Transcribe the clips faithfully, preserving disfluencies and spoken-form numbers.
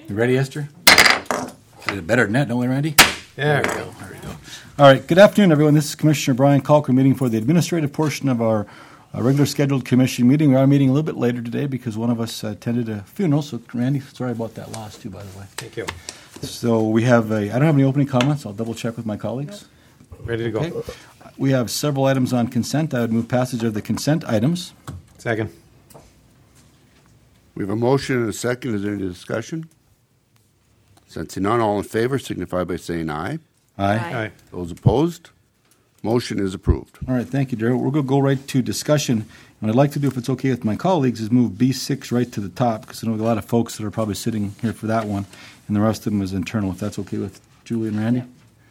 You ready, Esther? Did it better than that, don't we, Randy? There we go. There we go. All right. Good afternoon, everyone. This is Commissioner Brian Kalker meeting for the administrative portion of our uh, regular scheduled commission meeting. We are meeting a little bit later today because one of us uh, attended a funeral. So, Randy, sorry about that loss, too, by the way. Thank you. So we have a, I don't have any opening comments. I'll double check with my colleagues. Ready to go. Okay. We have several items on consent. I would move passage of the consent items. Second. We have a motion and a second. Is there any discussion? Sensing none, all in favor signify by saying aye. Aye. Aye. Those opposed? Motion is approved. All right, thank you, Daryl. We're going to go right to discussion. What I'd like to do, if it's okay with my colleagues, is move B six right to the top, because I know a lot of folks that are probably sitting here for that one, and the rest of them is internal, if that's okay with Julie and Randy?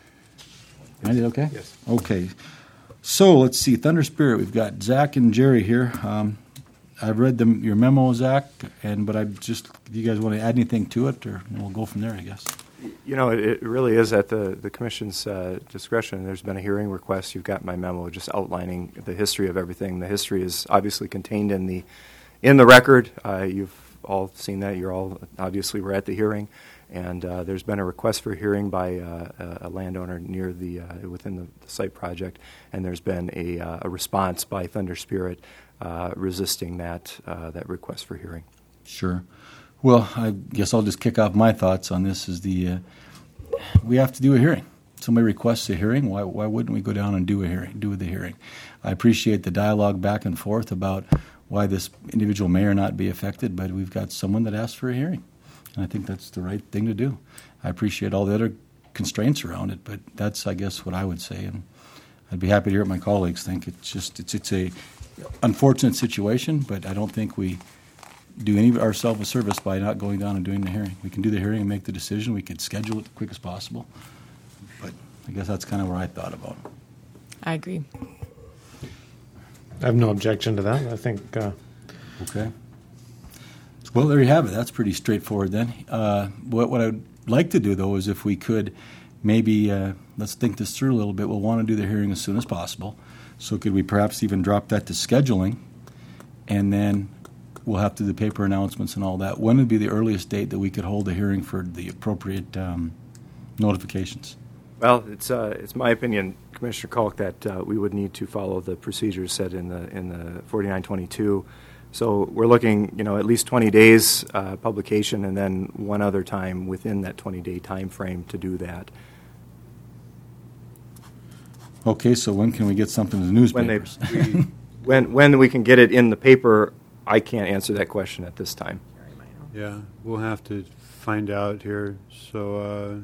Randy, okay? Yes. Okay. So, let's see, Thunder Spirit, we've got Zach and Jerry here. Um, I've read them, your memo, Zach, and but I just, if you guys want to add anything to it, or we'll go from there, I guess. You know, it, it really is at the, the Commission's uh, discretion. There's been a hearing request. You've got my memo just outlining the history of everything. The history is obviously contained in the in the record. Uh, you've all seen that. You're all obviously were at the hearing. And uh, there's been a request for hearing by uh, a landowner near the uh, within the, the site project, and there's been a, uh, a response by Thunder Spirit uh, resisting that uh, that request for hearing. Sure. Well, I guess I'll just kick off my thoughts on this. Is the uh, we have to do a hearing. Somebody requests a hearing. Why why wouldn't we go down and do a hearing? Do the hearing. I appreciate the dialogue back and forth about why this individual may or not be affected, but we've got someone that asked for a hearing. And I think that's the right thing to do. I appreciate all the other constraints around it, but that's, I guess, what I would say. And I'd be happy to hear what my colleagues think. It's just, it's, it's a unfortunate situation, but I don't think we do any of ourselves a service by not going down and doing the hearing. We can do the hearing and make the decision. We could schedule it the quick as possible. But I guess that's kind of where I thought about it. I agree. I have no objection to that. I think. Uh, okay. Well, there you have it. That's pretty straightforward then. Uh, what, what I'd like to do, though, is if we could maybe, uh, let's think this through a little bit. We'll want to do the hearing as soon as possible. So could we perhaps even drop that to scheduling, and then we'll have to do the paper announcements and all that. When would be the earliest date that we could hold a hearing for the appropriate um, notifications? Well, it's uh, it's my opinion, Commissioner Kalk, that uh, we would need to follow the procedures set in the in the forty-nine twenty-two. So we're looking, you know, at least twenty days uh, publication, and then one other time within that twenty-day time frame to do that. Okay, so when can we get something in the newspapers? When, they, we, when, when we can get it in the paper, I can't answer that question at this time. Yeah, we'll have to find out here. So uh...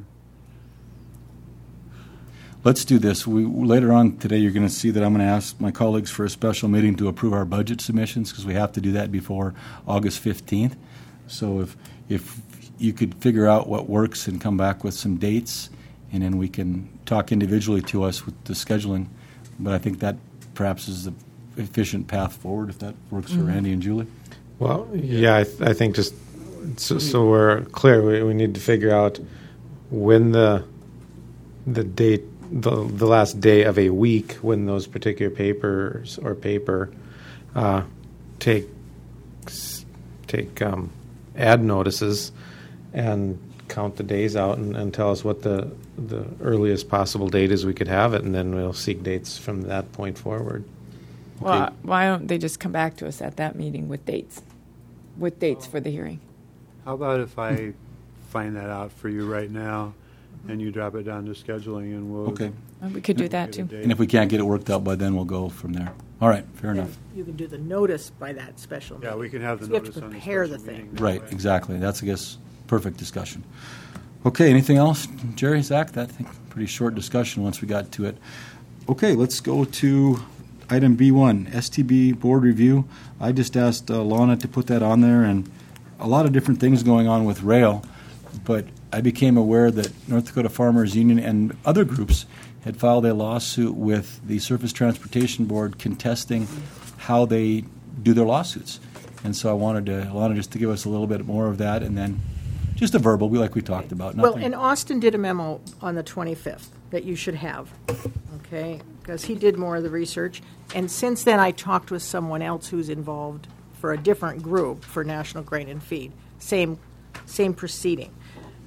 let's do this. We, later on today, you're going to see that I'm going to ask my colleagues for a special meeting to approve our budget submissions, because we have to do that before August fifteenth. So if if you could figure out what works and come back with some dates, and then we can talk individually to us with the scheduling. But I think that perhaps is the efficient path forward, if that works mm-hmm. for Randy and Julie. Well, yeah, I, th- I think just so, so we're clear, we, we need to figure out when the the date, the the last day of a week when those particular papers or paper uh, take take um, ad notices and count the days out and, and tell us what the the earliest possible date is we could have it, and then we'll seek dates from that point forward. Well, Okay. why don't they just come back to us at that meeting with dates, with dates for the hearing? how about if I find that out for you right now, and you drop it down to scheduling, and we'll Okay. Uh, We could do that, too. And if we can't get it worked out by then, we'll go from there. All right, fair Then enough. You can do the notice by that special meeting. Yeah, we can have the So you have notice to on the prepare special the thing. meeting that Right, way. exactly. That's, I guess, perfect discussion. Okay, anything else, Jerry, Zach? That I think pretty short discussion once we got to it. Okay, let's go to item B one, S T B board review. I just asked uh, Lana to put that on there, and a lot of different things going on with rail, but I became aware that North Dakota Farmers Union and other groups had filed a lawsuit with the Surface Transportation Board contesting how they do their lawsuits. And so I wanted to, Lana, just to give us a little bit more of that, and then just a verbal, we like we talked about. Well, Nothing. and Austin did a memo on the twenty-fifth that you should have, okay? Because he did more of the research. And since then, I talked with someone else who's involved for a different group for National Grain and Feed. Same, same proceeding.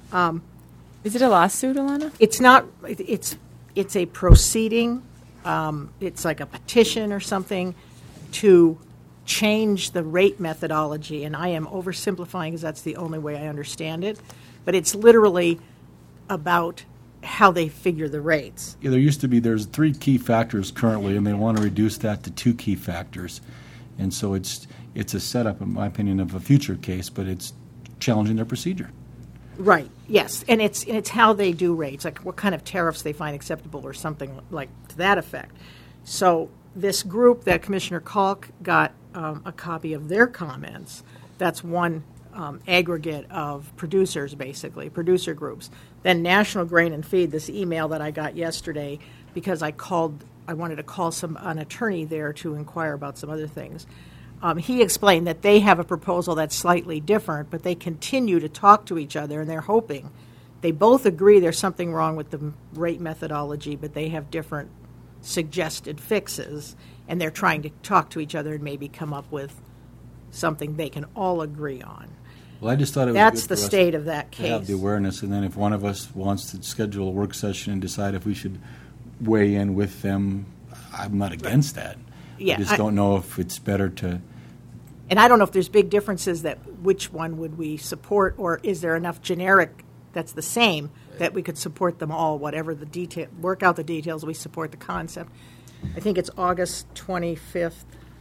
Is it a lawsuit, Alana? It's not, it- it's, it's a proceeding, um, it's like a petition or something to change the rate methodology, and I am oversimplifying because that's the only way I understand it, but it's literally about how they figure the rates. Yeah, there used to be, there's three key factors currently, and they want to reduce that to two key factors. And so it's, it's a setup, in my opinion, of a future case, but it's challenging their procedure. Right, yes, and it's, and it's how they do rates, like what kind of tariffs they find acceptable or something like to that effect. So this group that Commissioner Kalk got um, a copy of their comments, that's one um, aggregate of producers, basically, producer groups. Then National Grain and Feed, this email that I got yesterday, because I called, I wanted to call some an attorney there to inquire about some other things. Um, he explained that they have a proposal that's slightly different, but they continue to talk to each other, and they're hoping. They both agree there's something wrong with the rate methodology, but they have different suggested fixes, and they're trying to talk to each other and maybe come up with something they can all agree on. Well, I just thought it was That's good the for us state of that to have case. the awareness, and then if one of us wants to schedule a work session and decide if we should weigh in with them, I'm not against that. Yeah, I just I- don't know if it's better to. And I don't know if there's big differences that which one would we support, or is there enough generic that's the same that we could support them all, whatever the detail, work out the details, we support the concept. I think it's August twenty-fifth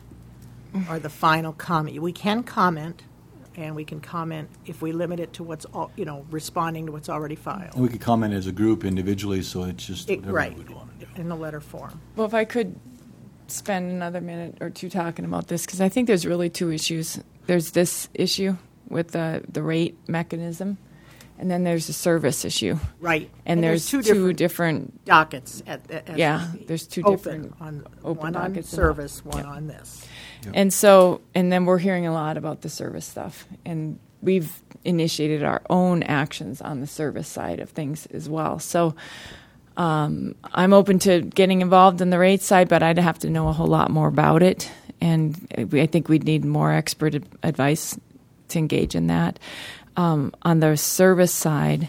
are the final comment. We can comment, and we can comment if we limit it to what's, all you know, responding to what's already filed. And we could comment as a group individually, so it's just It- whatever right, we'd want to do. in the letter form. Well, if I could spend another minute or two talking about this, because I think there's really two issues. There's this issue with the, the rate mechanism, and then there's the service issue. Right. And, there's, two, different, different dockets at the at Yeah, the- there's two open different on open one on dockets and- service, one yeah. on this. And so, and then we're hearing a lot about the service stuff, and we've initiated our own actions on the service side of things as well. So um, I'm open to getting involved in the rate side, but I'd have to know a whole lot more about it, and we, I think we'd need more expert ad- advice to engage in that. Um, on the service side,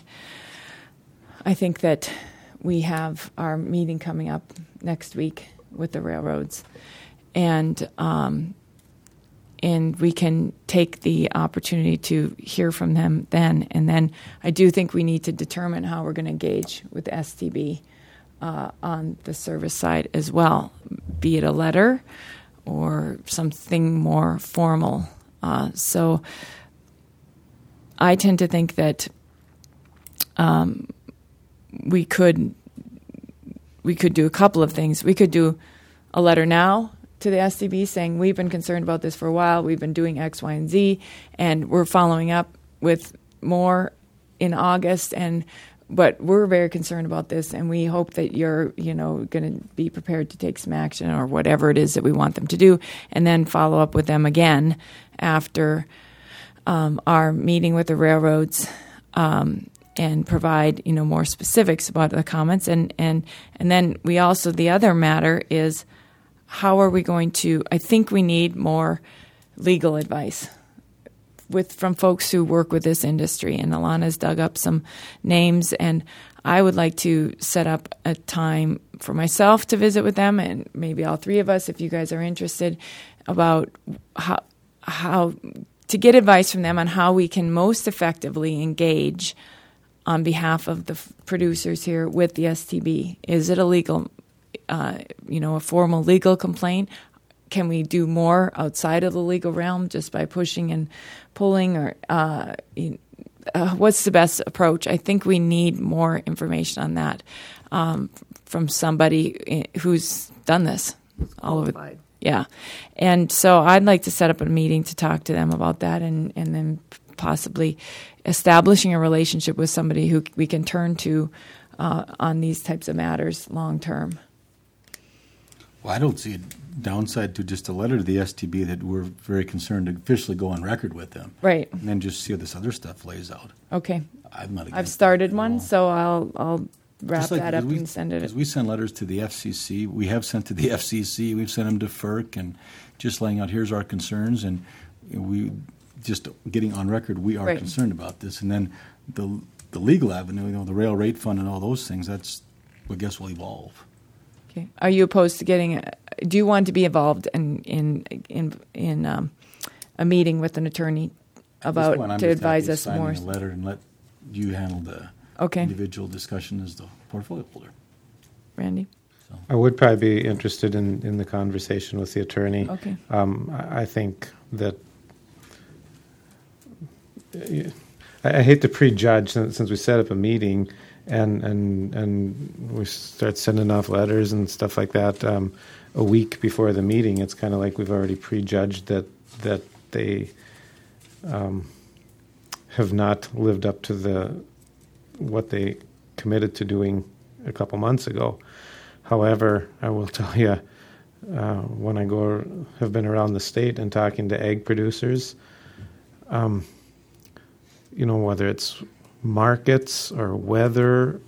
I think that we have our meeting coming up next week with the railroads. And um, and we can take the opportunity to hear from them then. And then I do think we need to determine how we're going to engage with S T B uh, on the service side as well, be it a letter or something more formal. Uh, so I tend to think that um, we could we could do a couple of things. We could do a letter now to the S T B saying we've been concerned about this for a while, we've been doing X, Y, and Z, and we're following up with more in August, and but we're very concerned about this, and we hope that you're, you know, going to be prepared to take some action or whatever it is that we want them to do, and then follow up with them again after um, our meeting with the railroads, um, and provide, you know, more specifics about the comments, and and and then we also, the other matter is, how are we going to, I think we need more legal advice with from folks who work with this industry. And Alana's dug up some names, and I would like to set up a time for myself to visit with them, and maybe all three of us, if you guys are interested, about how how to get advice from them on how we can most effectively engage on behalf of the f- producers here with the S T B. Is it a legal Uh, you know, a formal legal complaint? Can we do more outside of the legal realm just by pushing and pulling, or uh, uh, what's the best approach? I think we need more information on that um, from somebody who's done this all over. Qualified. Yeah, and so I'd like to set up a meeting to talk to them about that, and and then possibly establishing a relationship with somebody who we can turn to uh, on these types of matters long term. Well, I don't see a downside to just a letter to the S T B that we're very concerned to officially go on record with them. Right. And then just see how this other stuff lays out. Okay. I'm not against I've started that at one, all. so I'll I'll wrap Just like- that up because we- and send it. Because we send letters to the F C C. We have sent to the F C C. We've sent them to FERC, and just laying out, here's our concerns, and we just getting on record, we are Right. concerned about this. And then the the legal avenue, you know, the rail rate fund and all those things, that's, I guess, will evolve. Okay. Are you opposed to getting? A, do you want to be involved in in in in um, a meeting with an attorney about This one, I'm to just advise happy us signing more? a letter and let you handle the Okay. individual discussion as the portfolio holder. Randy. I would probably be interested in, in the conversation with the attorney. Okay. Um, I I think that I, I hate to prejudge since, since we set up a meeting and and and we start sending off letters and stuff like that um, a week before the meeting. It's kind of like we've already prejudged that that they um, have not lived up to the what they committed to doing a couple months ago. However, I will tell you, uh, when I go have been around the state and talking to egg producers, um, you know, whether it's markets or weather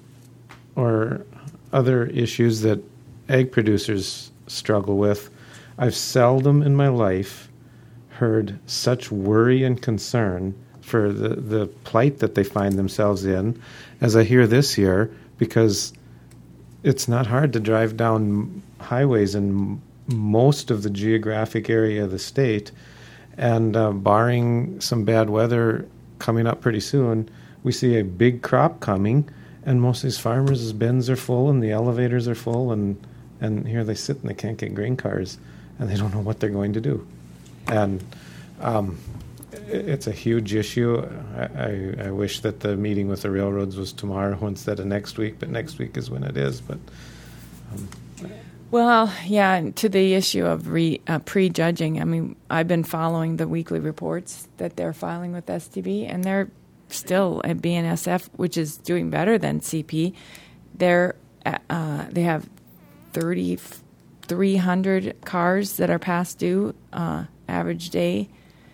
or other issues that egg producers struggle with, I've seldom in my life heard such worry and concern for the, the plight that they find themselves in as I hear this year, because it's not hard to drive down highways in most of the geographic area of the state, and uh, barring some bad weather coming up pretty soon, we see a big crop coming, and most of these farmers' bins are full and the elevators are full, and, and here they sit and they can't get grain cars, and they don't know what they're going to do. And um, it's a huge issue. I, I, I wish that the meeting with the railroads was tomorrow instead of next week, but next week is when it is. But um, Well, yeah, to the issue of re, uh, prejudging, I mean, I've been following the weekly reports that they're filing with S T B, and they're still at B N S F, which is doing better than C P. They're, uh, they have thirty-three hundred cars that are past due. Uh, average day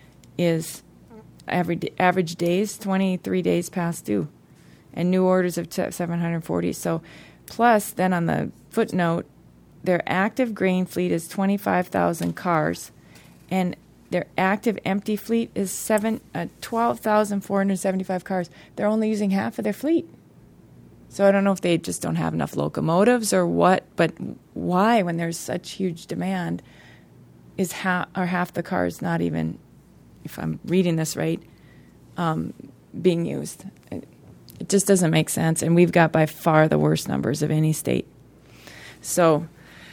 is average average days twenty-three days past due, and new orders of seven hundred forty. So, plus then on the footnote, their active grain fleet is twenty-five thousand cars, and their active empty fleet is seven uh, twelve thousand four hundred seventy-five cars. They're only using half of their fleet. So I don't know if they just don't have enough locomotives or what, but why, when there's such huge demand, is half are half the cars not even, if I'm reading this right, um, being used? It, it just doesn't make sense, and we've got by far the worst numbers of any state. So,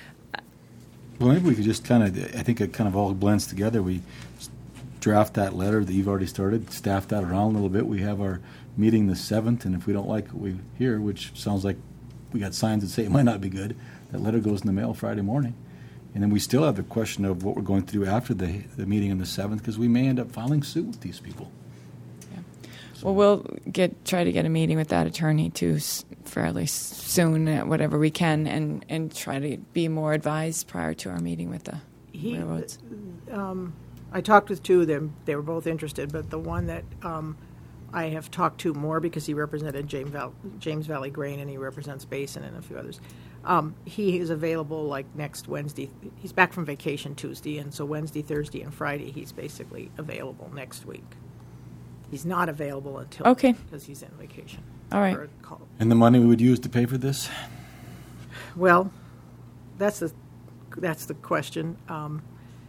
well, maybe we could just kind of, I think it kind of all blends together. We draft that letter that you've already started, staff that around a little bit. We have our meeting the seventh, and if we don't like what we hear, which sounds like we got signs that say it might not be good, that letter goes in the mail Friday morning. And then we still have the question of what we're going to do after the, the meeting on the seventh, because we may end up filing suit with these people. yeah. Well, we'll get try to get a meeting with that attorney too s- fairly soon, uh, whatever we can, and, and try to be more advised prior to our meeting with the He, railroads. um, I talked with two of them. They were both interested, but the one that um, I have talked to more, because he represented James, Val- James Valley Grain and he represents Basin and a few others. Um, he is available like next Wednesday. He's back from vacation Tuesday, and so Wednesday, Thursday, and Friday he's basically available next week. He's not available until Okay. because he's in vacation. All right. For a call. And the money we would use to pay for this? Well, that's the that's the question. Um,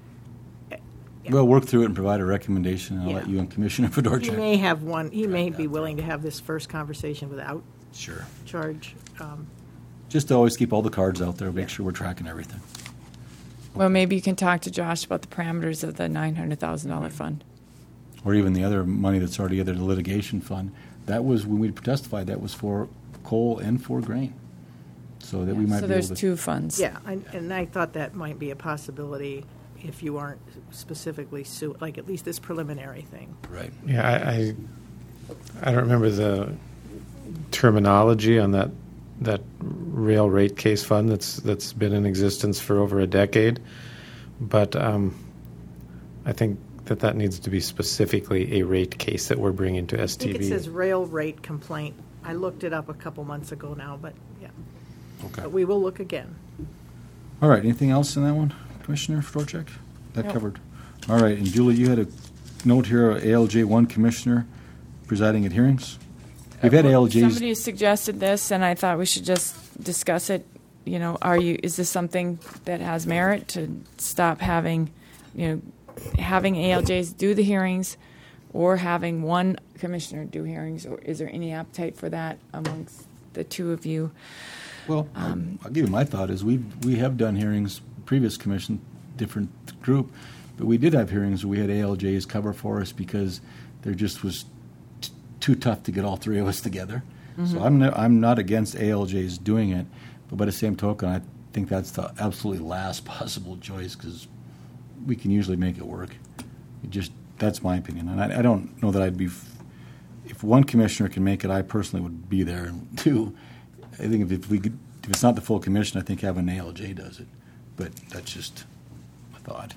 Yeah. We'll work through it and provide a recommendation, and I'll Yeah. let you and Commissioner he Fedorchak. may have one. He may Track be that willing to have this first conversation without Sure. charge. Um, Just to always keep all the cards out there, make Yeah. sure we're tracking everything. Well, maybe you can talk to Josh about the parameters of the nine hundred thousand dollar fund. Or even the other money that's already either the litigation fund. That was, when we testified, that was for coal and for grain. So that we might So be there's able to. two funds. yeah, I, and I thought that might be a possibility if you aren't specifically su- like at least this preliminary thing. Right. yeah, I, I I don't remember the terminology on that that rail rate case fund that's that's been in existence for over a decade, but um, I think that that needs to be specifically a rate case that we're bringing to I S T B. think it says rail rate complaint. I looked it up a couple months ago now, but yeah. Okay. But we will look again. All right. Anything else in that one, Commissioner Fedorchak? That No. covered. All right. And Julie, you had a note here, A L J one Commissioner presiding at hearings? We've had A L Js. Somebody suggested this, and I thought we should just discuss it. You know, are you? Is this something that has merit to stop having, you know, having A L Js do the hearings, or having one commissioner do hearings? Or is there any appetite for that amongst the two of you? Well, um, I'll give you my thought. Is we we have done hearings, previous commission, different group, but we did have hearings where we had A L Js cover for us because there just was t- too tough to get all three of us together. Mm-hmm. So I'm no, I'm not against A L Js doing it, but by the same token, I think that's the absolutely last possible choice because we can usually make it work. It just that's my opinion, and I, I don't know that I'd be. F- if one commissioner can make it, I personally would be there. And two, I think if, if we could, if it's not the full commission, I think having an A L J does it. But that's just a thought.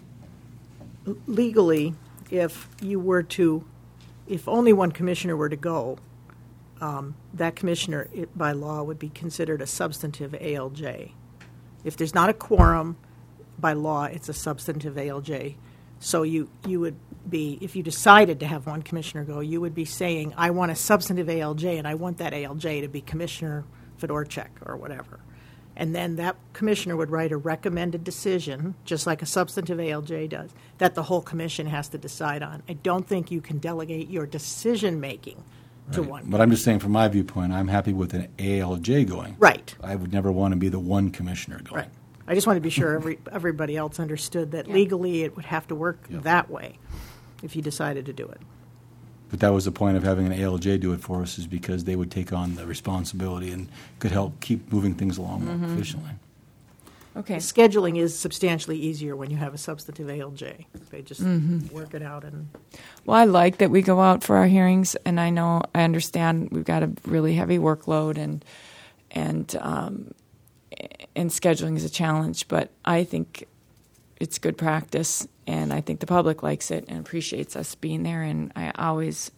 Legally, if you were to, if only one commissioner were to go, um, that commissioner, it, by law, would be considered a substantive A L J. If there's not a quorum, by law, it's a substantive A L J. So you, you would be, if you decided to have one commissioner go, you would be saying, I want a substantive A L J, and I want that A L J to be Commissioner Fedorchak or whatever. And then that commissioner would write a recommended decision, just like a substantive A L J does, that the whole commission has to decide on. I don't think you can delegate your decision-making to Right. one. But I'm just saying, from my viewpoint, I'm happy with an A L J going. Right. I would never want to be the one commissioner going. Right. I just wanted to be sure every, everybody else understood that Yeah. legally it would have to work Yeah. that way if you decided to do it. But that was the point of having an A L J do it for us, is because they would take on the responsibility and could help keep moving things along more Mm-hmm. efficiently. Okay. Scheduling is substantially easier when you have a substantive A L J. They just Mm-hmm. work it out. And Well, I like that we go out for our hearings, and I know I understand we've got a really heavy workload, and and um, and scheduling is a challenge. But I think it's good practice, and I think the public likes it and appreciates us being there. And I always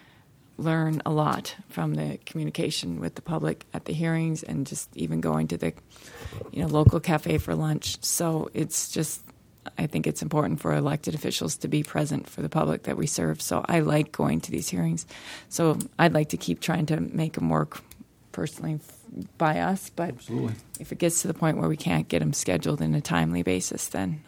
learn a lot from the communication with the public at the hearings, and just even going to the you know local cafe for lunch. So it's just. I think it's important for elected officials to be present for the public that we serve. So I like going to these hearings. So I'd like to keep trying to make them work personally f- by us. But Absolutely. if it gets to the point where we can't get them scheduled in a timely basis, then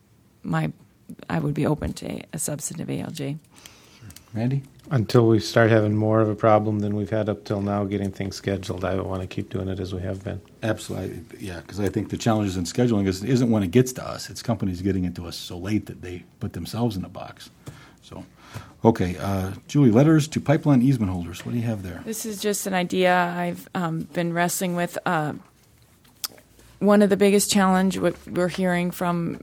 my I would be open to a substantive A L J. Randy? Until we start having more of a problem than we've had up till now getting things scheduled, I want to keep doing it as we have been. Absolutely. Yeah, because I think the challenges in scheduling is, isn't when it gets to us. It's companies getting it to us so late that they put themselves in a box. So, okay. Uh, Julie, letters to pipeline easement holders. What do you have there? This is just an idea I've um, been wrestling with. Uh, one of the biggest challenge what we're hearing from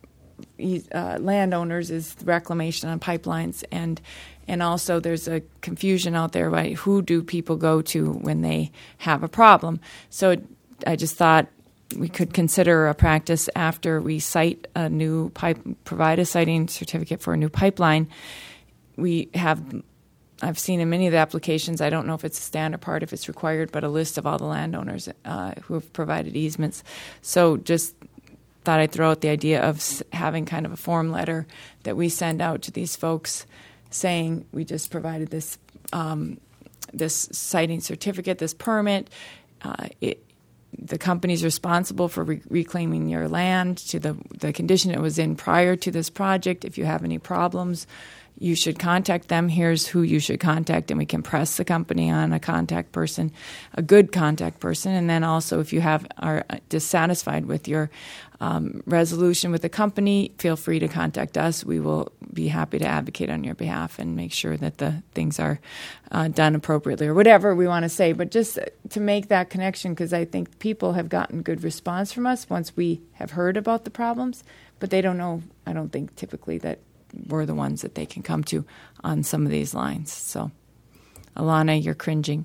uh, landowners is reclamation on pipelines, and and also there's a confusion out there about who do people go to when they have a problem. So I just thought we could consider a practice after we site a new pipe, provide a siting certificate for a new pipeline. We have, I've seen in many of the applications, I don't know if it's a standard part, if it's required, but a list of all the landowners uh, who have provided easements. So just thought I'd throw out the idea of having kind of a form letter that we send out to these folks saying we just provided this um, this siting certificate, this permit. Uh, it, the company's responsible for re- reclaiming your land to the the condition it was in prior to this project. If you have any problems, you should contact them. Here's who you should contact, and we can press the company on a contact person, a good contact person. And then also, if you have are dissatisfied with your um, resolution with the company, feel free to contact us. We will be happy to advocate on your behalf and make sure that the things are uh, done appropriately, or whatever we want to say. But just to make that connection, because I think people have gotten good response from us once we have heard about the problems, but they don't know, I don't think typically, that we're the ones that they can come to on some of these lines. So, Alana, you're cringing.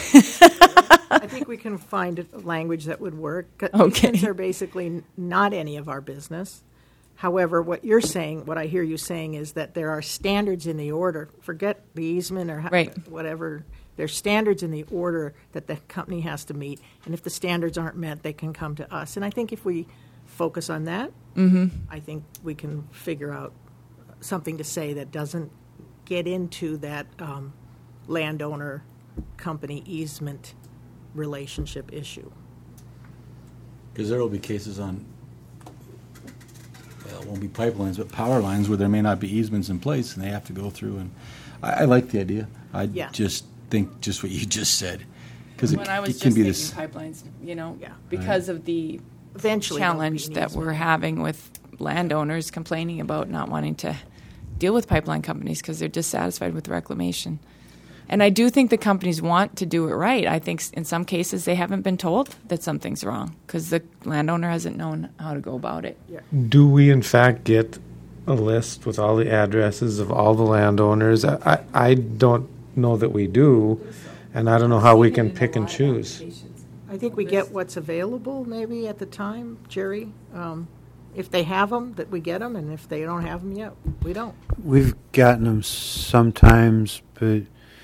I think we can find a language that would work. Okay. Easements are basically not any of our business. However, what you're saying, what I hear you saying, is that there are standards in the order. Forget the easement or Right. whatever. There's standards in the order that the company has to meet. And if the standards aren't met, they can come to us. And I think if we focus on that, mm-hmm. I think we can figure out something to say that doesn't get into that um, landowner company easement relationship issue. Because there will be cases on, well, it won't be pipelines, but power lines where there may not be easements in place, and they have to go through. And I, I like the idea. I Yeah. just think just what you just said, because it, When I was it can just be thinking this. pipelines, you know, Yeah. because of the Eventually, there'll be challenge an that easement. we're having with landowners complaining about not wanting to deal with pipeline companies because they're dissatisfied with reclamation. And I do think the companies want to do it right. I think s- in some cases they haven't been told that something's wrong because the landowner hasn't known how to go about it. Do we in fact get a list with all the addresses of all the landowners? I, I, I don't know that we do, and I don't know how we can pick and choose. I think we get what's available maybe at the time, Jerry. Um, if they have them, that we get them, and if they don't have them yet, we don't. We've gotten them sometimes, but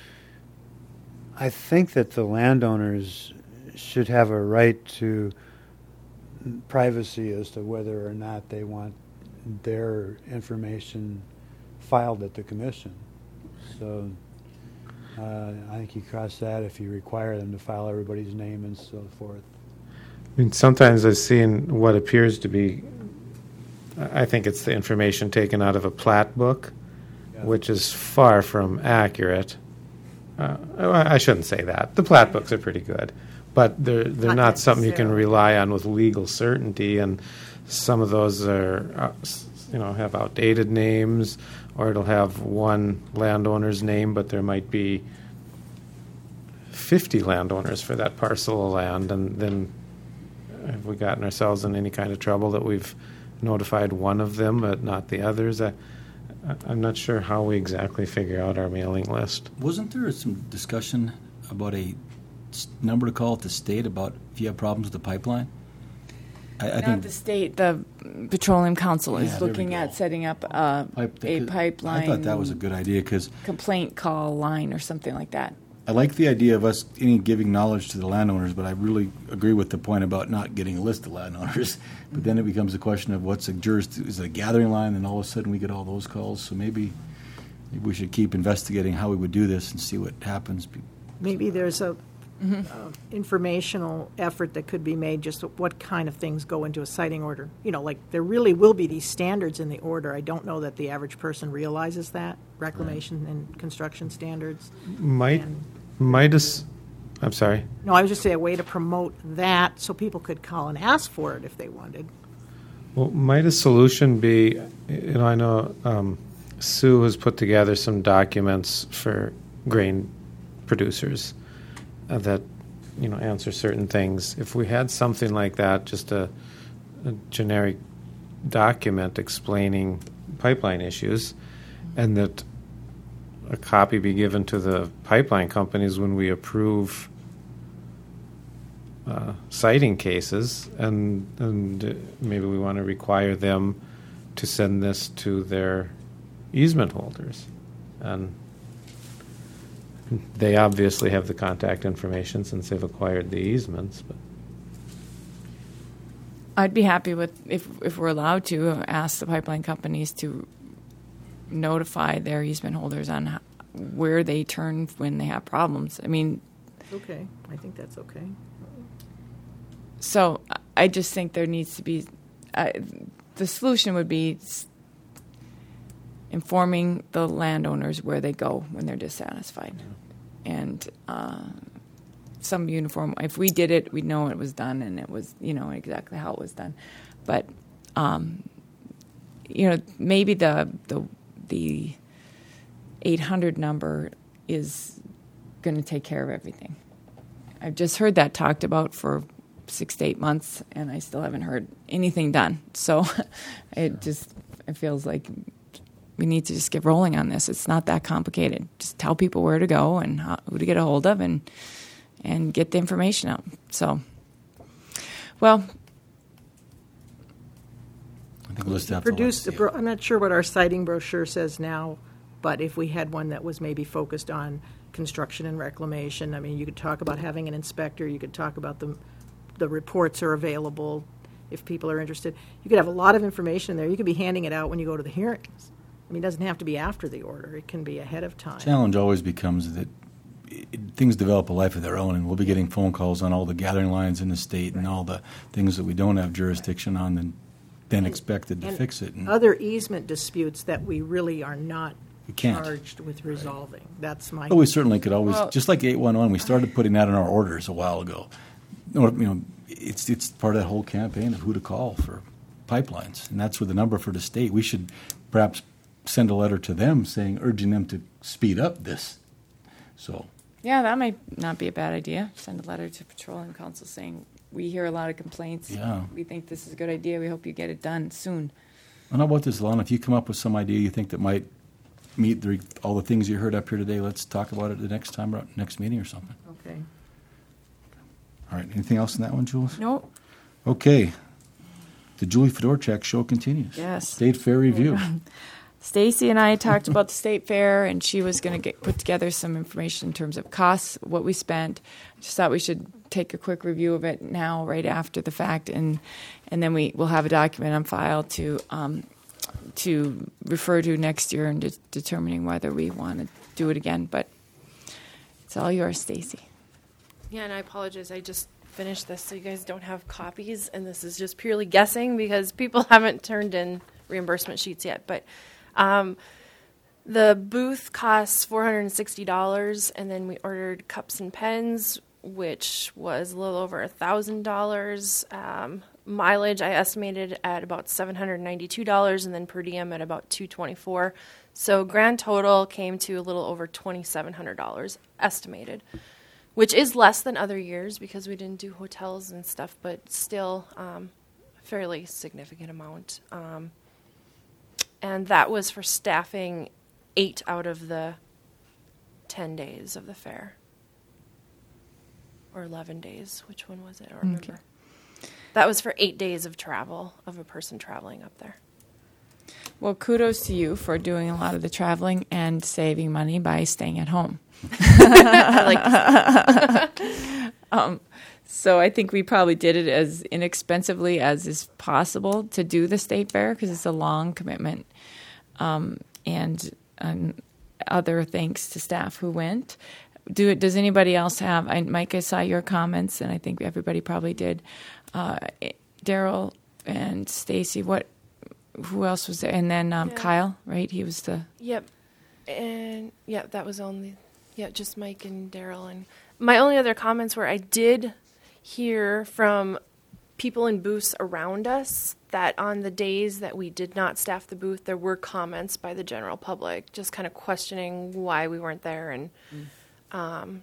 I think that the landowners should have a right to privacy as to whether or not they want their information filed at the commission. So uh, I think you cross that if you require them to file everybody's name and so forth. I mean, sometimes I've seen what appears to be, I think it's the information taken out of a plat book, Yeah. which is far from accurate. Uh, I shouldn't say that. The plat books are pretty good, but they're they're Not not something you can necessarily. rely on with legal certainty. And some of those are, uh, s- you know, have outdated names, or it'll have one landowner's name, but there might be fifty landowners for that parcel of land. And then have we gotten ourselves in any kind of trouble that we've notified one of them but not the others? I, I- I'm not sure how we exactly figure out our mailing list. Wasn't there some discussion about a s- number to call at the state about if you have problems with the pipeline? I, I Not think the state, the Petroleum Council Yeah, is there we looking go. at setting up a, pipe- a 'cause pipeline I thought that was a good idea because complaint call line or something like that. I like the idea of us any giving knowledge to the landowners, but I really agree with the point about not getting a list of landowners. But then it becomes a question of what's a juris, is it a gathering line, and all of a sudden we get all those calls. So maybe, maybe we should keep investigating how we would do this and see what happens. Maybe there's a uh, informational effort that could be made, just what kind of things go into a siting order. You know, like there really will be these standards in the order. I don't know that the average person realizes that, reclamation and construction standards. Might And- Midas, I'm sorry. No, I was just saying a way to promote that so people could call and ask for it if they wanted. Well, might a solution be? You know, I know um, Sue has put together some documents for grain producers uh, that you know answer certain things. If we had something like that, just a, a generic document explaining pipeline issues, and that a copy be given to the pipeline companies when we approve uh, citing cases, and, and uh, maybe we want to require them to send this to their easement holders. And they obviously have the contact information since they've acquired the easements. But I'd be happy with, if, if we're allowed to, uh, ask the pipeline companies to notify their easement holders on how, where they turn when they have problems. I mean, Okay, I think that's okay. so I- I just think there needs to be, uh, the solution would be s- informing the landowners where they go when they're dissatisfied. And uh, some uniform, if we did it, we'd know it was done and it was, you know, exactly how it was done. But, um, you know, maybe the, the, the eight hundred number is going to take care of everything. I've just heard that talked about for six to eight months, and I still haven't heard anything done. So it just it feels like we need to just get rolling on this. It's not that complicated. Just tell people where to go and how, who to get a hold of, and and get the information out. So, well, I think we'll just have to Produce, the see. bro- I'm not sure what our siting brochure says now, but if we had one that was maybe focused on construction and reclamation, I mean, you could talk about having an inspector, you could talk about the, the reports are available if people are interested. You could have a lot of information in there. You could be handing it out when you go to the hearings. I mean, it doesn't have to be after the order. It can be ahead of time. Challenge always becomes that it, things develop a life of their own, and we'll be getting phone calls on all the gathering lines in the state and all the things that we don't have jurisdiction on, and then expected to And fix it. And other easement disputes that we really are not we can't. charged with resolving. That's my. But we certainly could always, Well- just like eight one one, we started putting that in our orders a while ago. You know, it's it's part of that whole campaign of who to call for pipelines, and that's with the number for the state. We should perhaps send a letter to them saying, urging them to speed up this. So, Yeah, that might not be a bad idea. Send a letter to Petroleum Council saying, we hear a lot of complaints. Yeah. We think this is a good idea. We hope you get it done soon. and how about this, Lon? If you come up with some idea you think that might meet the, all the things you heard up here today, let's talk about it the next time, or next meeting or something. Okay. All right. Anything else in that one, Jules? No. Okay. The Julie Fedorchak show continues. Yes. State Fair Review. Stacy and I talked about the state fair, and she was going to get put together some information in terms of costs, what we spent. I just thought we should take a quick review of it now, right after the fact, and and then we will have a document on file to um, to refer to next year in de- determining whether we want to do it again. But it's all yours, Stacy. Yeah, and I apologize. I just finished this, so you guys don't have copies, and this is just purely guessing because people haven't turned in reimbursement sheets yet. But um, the booth costs four hundred sixty dollars, and then we ordered cups and pens, which was a little over one thousand dollars. Um, mileage I estimated at about seven hundred ninety-two dollars, and then per diem at about two hundred twenty-four dollars. So grand total came to a little over two thousand seven hundred dollars estimated, which is less than other years because we didn't do hotels and stuff, but still um, a fairly significant amount. Um, and that was for staffing eight out of the ten days of the fair. Or eleven days. Which one was it? I don't remember. Okay. That was for eight days of travel, of a person traveling up there. Well, kudos to you for doing a lot of the traveling and saving money by staying at home. I like um, so I think we probably did it as inexpensively as is possible to do the state fair because it's a long commitment. Um, and um, other thanks to staff who went. Do it. Does anybody else have? I, Mike, I saw your comments, and I think everybody probably did. Uh, Daryl and Stacy. What? Who else was there? And then um, Yeah. Kyle, right? He was the. Yep. And, yeah, that was only, yeah, just Mike and Daryl. And my only other comments were I did hear from people in booths around us that on the days that we did not staff the booth, there were comments by the general public just kind of questioning why we weren't there. And mm. um,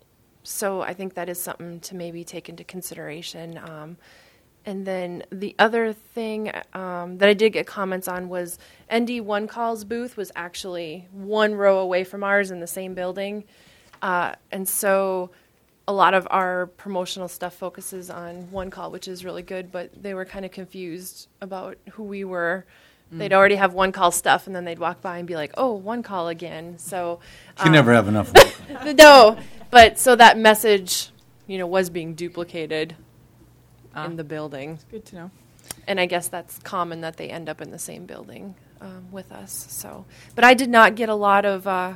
so I think that is something to maybe take into consideration. Um, and then the other thing um, that I did get comments on was N D One Call's booth was actually one row away from ours in the same building. Uh, and so a lot of our promotional stuff focuses on One Call, which is really good, but they were kind of confused about who we were. Mm. They'd already have One Call stuff, and then they'd walk by and be like, oh, One Call again. So You um, never have enough. no, but so that message, you know, was being duplicated Ah. in the building. Good to know. And I guess that's common that they end up in the same building um, with us. So, but I did not get a lot of, uh,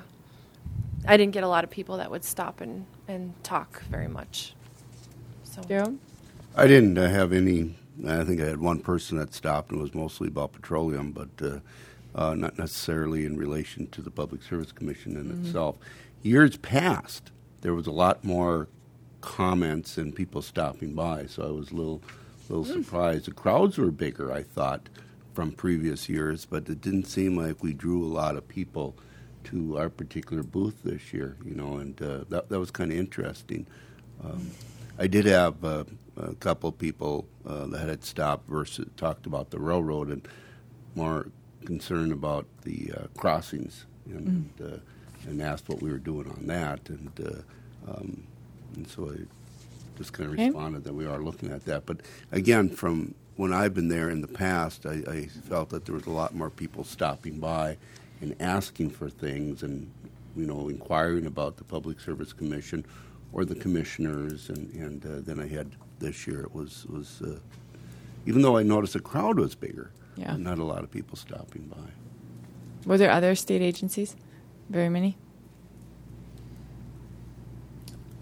I didn't get a lot of people that would stop and, and talk very much. So, Daryl? I didn't uh, have any. I think I had one person that stopped and it was mostly about petroleum, but uh, uh, not necessarily in relation to the Public Service Commission in Mm-hmm. itself. Years past, there was a lot more comments and people stopping by, so I was a little, little Mm. surprised. The crowds were bigger, I thought, from previous years, but it didn't seem like we drew a lot of people to our particular booth this year, you know, and uh, that that was kind of interesting. Um, I did have uh, a couple of people uh, that had stopped versus talked about the railroad and more concerned about the uh, crossings and mm. uh, and asked what we were doing on that, and uh, um, and so I just kind of okay. responded that we are looking at that. But again, from when I've been there in the past, I, I felt that there was a lot more people stopping by and asking for things and, you know, inquiring about the Public Service Commission or the commissioners. And, and uh, then I had this year, it was, was uh, even though I noticed the crowd was bigger, Yeah. not a lot of people stopping by. Were there other state agencies? Very many?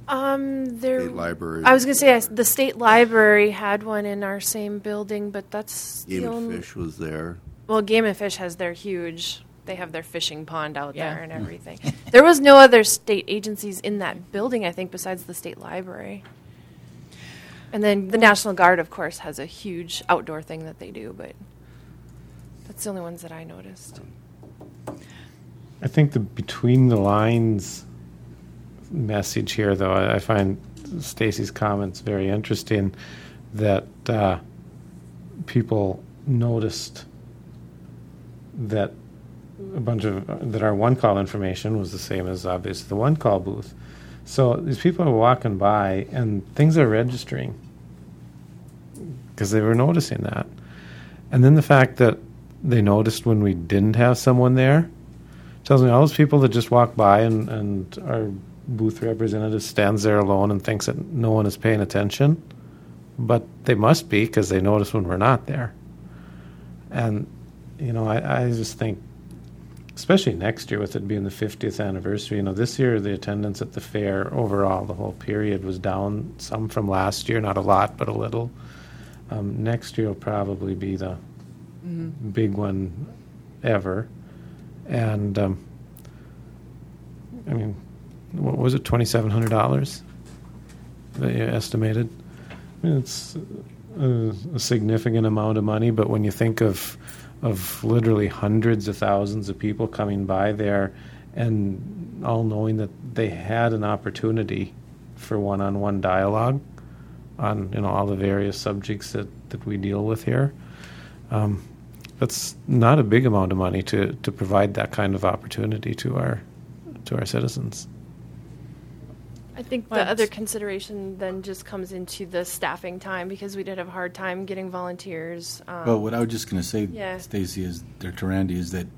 Um, there. State library. I was gonna say I, the state library had one in our same building, but that's Game the and only. Fish was there. Well, Game and Fish has their huge. They have their fishing pond out Yeah. there and everything. There was no other state agencies in that building, I think, besides the state library. And then the National Guard, of course, has a huge outdoor thing that they do, but that's the only ones that I noticed. I think the between the lines message here, though, I, I find Stacy's comments very interesting. That uh, people noticed that a bunch of uh, that our one call information was the same as obviously the one call booth. So these people are walking by and things are registering because they were noticing that. And then the fact that they noticed when we didn't have someone there tells me all those people that just walk by and, and our booth representative stands there alone and thinks that no one is paying attention. But they must be because they notice when we're not there. And, you know, I, I just think, especially next year with it being the fiftieth anniversary, you know, this year the attendance at the fair overall, the whole period was down some from last year, not a lot, but a little. Um, next year will probably be the mm-hmm. big one ever. And, um, I mean, what was it, twenty-seven hundred dollars that you estimated? I mean, it's a, a significant amount of money, but when you think of of literally hundreds of thousands of people coming by there and all knowing that they had an opportunity for one-on-one dialogue on, you know, all the various subjects that, that we deal with here, um, that's not a big amount of money to, to provide that kind of opportunity to our to our citizens. I think What? the other consideration then just comes into the staffing time because we did have a hard time getting volunteers. Um, Well, what I was just going to say, Yeah. Stacy, is, or to Randy, is that,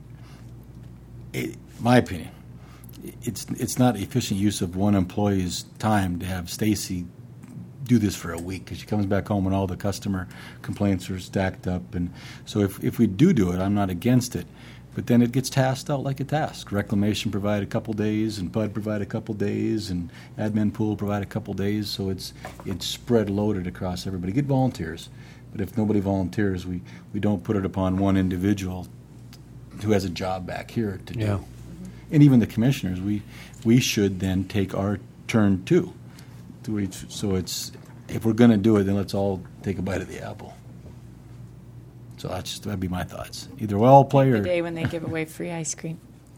it, my opinion, it's it's not efficient use of one employee's time to have Stacy do this for a week because she comes back home and all the customer complaints are stacked up. And so if, if we do do it, I'm not against it. But then it gets tasked out like a task. Reclamation provide a couple days, and P U D provide a couple days, and admin pool provide a couple days. So it's it's spread loaded across everybody. Get volunteers, but if nobody volunteers, we, we don't put it upon one individual who has a job back here to do. Yeah. And even the commissioners, we we should then take our turn too. To each, so it's if we're going to do it, then let's all take a bite of the apple. So that's just, that'd be my thoughts. Either we all play The or day when they give away free ice cream.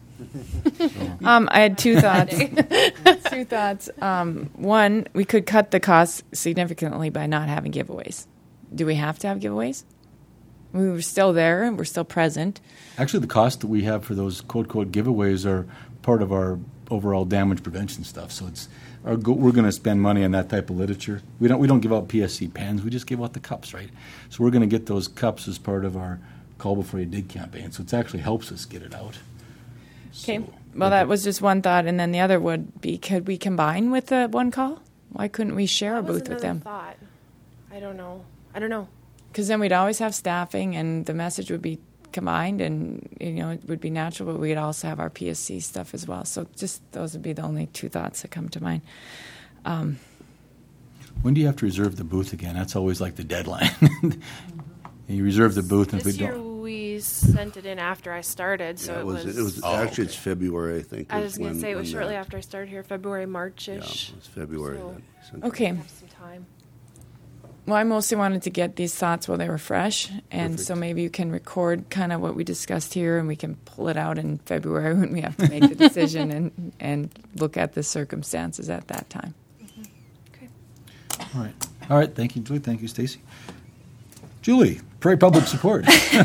um, I had two thoughts. two thoughts. Um, one, we could cut the cost significantly by not having giveaways. Do we have to have giveaways? We were still there and we're still present. actually the cost that we have for those quote quote giveaways are part of our overall damage prevention stuff. So it's our go- we're going to spend money on that type of literature. We don't we don't give out P S C pens. We just give out the cups, right? So we're going to get those cups as part of our Call Before You Dig campaign. So it actually helps us get it out. Okay. So- Well, that was just one thought, and then the other would be: could we combine with the one call? Why couldn't we share a that was booth with another them? Thought. I don't know. I don't know. Because then we'd always have staffing, and the message would be combined, and you know it would be natural. But we'd also have our P S C stuff as well. So just those would be the only two thoughts that come to mind. Um, When do you have to reserve the booth again? That's always like the deadline. You reserve the booth, and if This we year don't, we sent it in after I started, so Yeah, it was. It was Oh, actually okay. it's February, I think. I is was going to when- say it was when shortly that- after I started here, February, Yeah, March-ish. it was February. So- that we sent it. okay. Have some time. Well, I mostly wanted to get these thoughts while they were fresh, and Perfect. so maybe you can record kind of what we discussed here, and we can pull it out in February when we have to make the decision and and look at the circumstances at that time. Okay. all right, all right. Thank you, Julie. Thank you, Stacy. Julie, Prairie Public Support.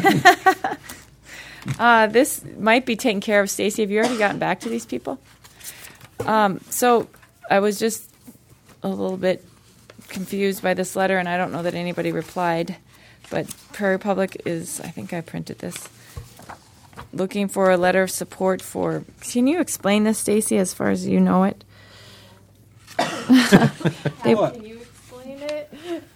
Uh, this might be taken care of, Stacy. Have you already gotten back to these people? Um, so I was just a little bit confused by this letter, and I don't know that anybody replied. But Prairie Public is, I think I printed this, looking for a letter of support for. Can you explain this, Stacy, as far as you know it? They- Can you explain it?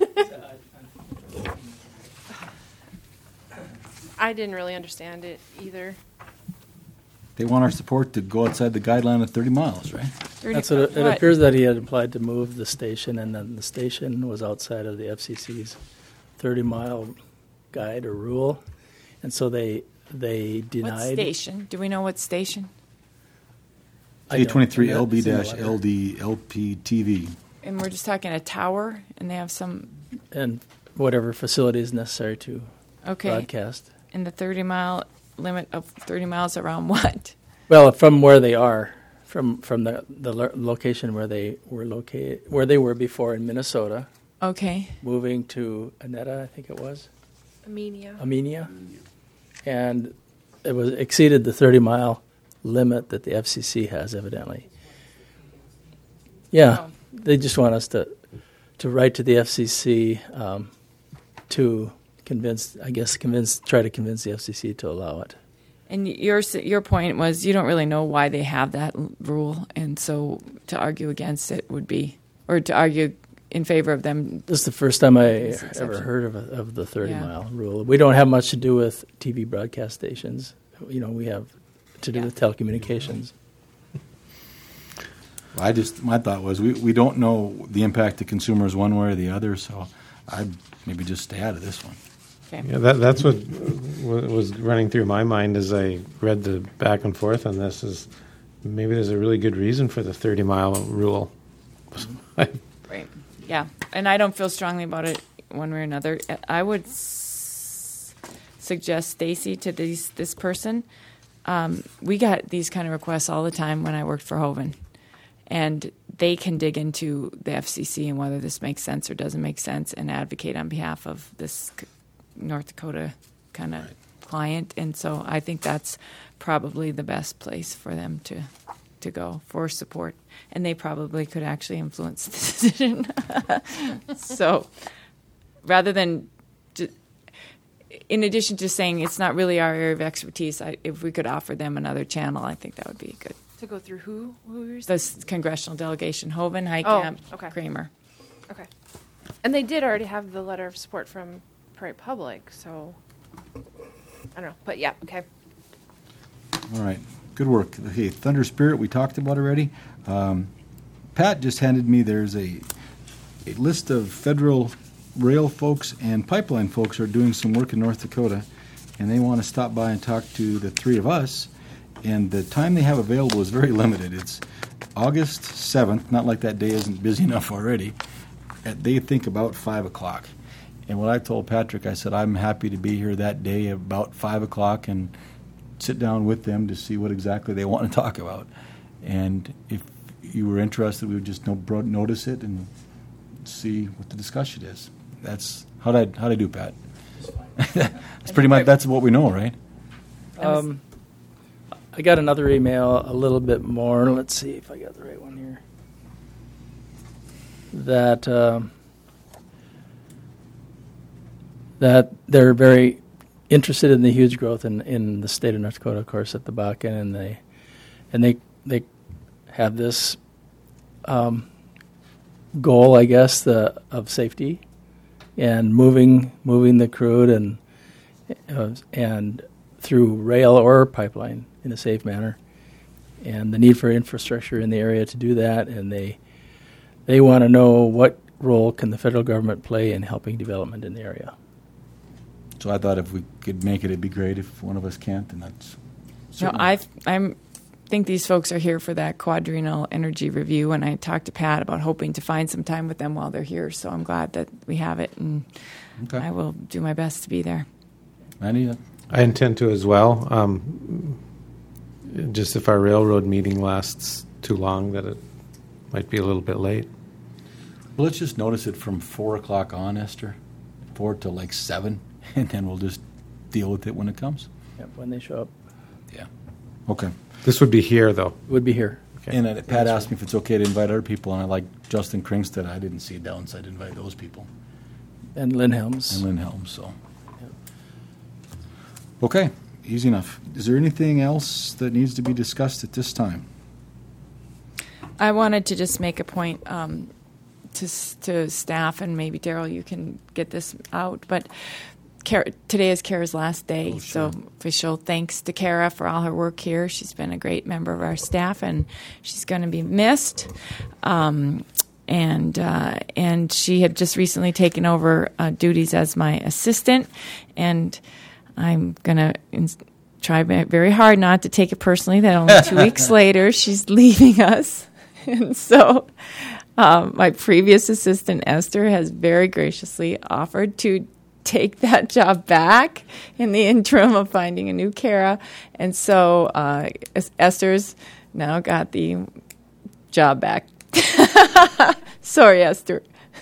I didn't really understand it either. They want our support to go outside the guideline of thirty miles, right? That's what it, it appears that he had applied to move the station, and then the station was outside of the F C C's thirty-mile guide or rule, and so they they denied. What station? Do we know what station? I A don't- twenty-three yeah, L B it's in the dash letter. L D L P T V. And we're just talking a tower, and they have some. And whatever facility is necessary to Okay. broadcast. And the thirty mile limit of thirty miles around what? Well, from where they are, from from the the lo- location where they were located, where they were before in Minnesota, Okay. moving to Annetta, I think it was, Amenia. Amenia, and it was exceeded the thirty mile limit that the F C C has evidently. Yeah, Oh. they just want us to to write to the F C C um, to convince, I guess, convince, try to convince the F C C to allow it. And your s- your point was you don't really know why they have that l- rule, and so to argue against it would be, or to argue in favor of them. This is the first time I This ever exception. heard of, a, of the thirty Yeah. mile rule. We don't have much to do with T V broadcast stations. You know, we have to do Yeah. with telecommunications. I just, my thought was, we, we don't know the impact to consumers one way or the other, so I'd maybe just stay out of this one. Okay. Yeah, that, that's what w- was running through my mind as I read the back and forth on this. Is maybe there's a really good reason for the thirty mile rule. Right. Yeah. And I don't feel strongly about it one way or another. I would s- suggest Stacy to these this person. Um, we got these kind of requests all the time when I worked for Hoven, and they can dig into the F C C and whether this makes sense or doesn't make sense and advocate on behalf of this c- North Dakota kind of client. And so I think that's probably the best place for them to to go for support. And they probably could actually influence the decision. So rather than, ju- in addition to saying it's not really our area of expertise, I, if we could offer them another channel, I think that would be good. To go through who? Who you're This congressional delegation, Hoven, Heitkamp, Oh, okay. Kramer. Okay. And they did already have the letter of support from Prairie Public, so I don't know. But yeah, okay. All right, good work. Okay, Thunder Spirit, we talked about already. Um, Pat just handed me, there's a, a list of federal rail folks and pipeline folks who are doing some work in North Dakota, and they want to stop by and talk to the three of us. And the time they have available is very limited. It's August seventh, not like that day isn't busy enough already. At, they think about five o'clock. And what I told Patrick, I said, I'm happy to be here that day about five o'clock and sit down with them to see what exactly they want to talk about. And if you were interested, we would just no, bro- notice it and see what the discussion is. That's how did I, how'd I do, Pat? That's pretty much, that's what we know, right? Um, I got another email, a little bit more. Let's see if I got the right one here. That um, that they're very interested in the huge growth in, in the state of North Dakota, of course, at the Bakken, and they and they they have this um, goal, I guess, the of safety and moving moving the crude and uh, and through rail or pipeline in a safe manner, and the need for infrastructure in the area to do that, and they they want to know what role can the federal government play in helping development in the area. So I thought if we could make it, it'd be great. If one of us can't, then that's No, certainly- I I'm think these folks are here for that quadrennial energy review, and I talked to Pat about hoping to find some time with them while they're here. So I'm glad that we have it, and Okay. I will do my best to be there. Randy, uh, I intend to as well. Um, just if our railroad meeting lasts too long, that it might be a little bit late. well, let's just notice it from four o'clock on, Esther, four to like seven, and then we'll just deal with it when it comes. Yep, when they show up, Yeah. Okay. This would be here, though. it would be here. Okay. And uh, Pat asked me if it's okay to invite other people, and I like Justin Kringstead. I didn't see a downside to invite those people. And Lynn Helms. And Lynn Helms, so. Okay, easy enough. Is there anything else that needs to be discussed at this time? I wanted to just make a point um, to s- to staff, and maybe Daryl, you can get this out. But Kara, today is Kara's last day, Oh, sure. so official thanks to Kara for all her work here. She's been a great member of our staff, and she's going to be missed. Um, and uh, and she had just recently taken over uh, duties as my assistant, and I'm going to ins- try very hard not to take it personally that only two weeks later she's leaving us. And so um, my previous assistant, Esther, has very graciously offered to take that job back in the interim of finding a new Kara. And so uh, Es- Esther's now got the job back. Sorry, Esther.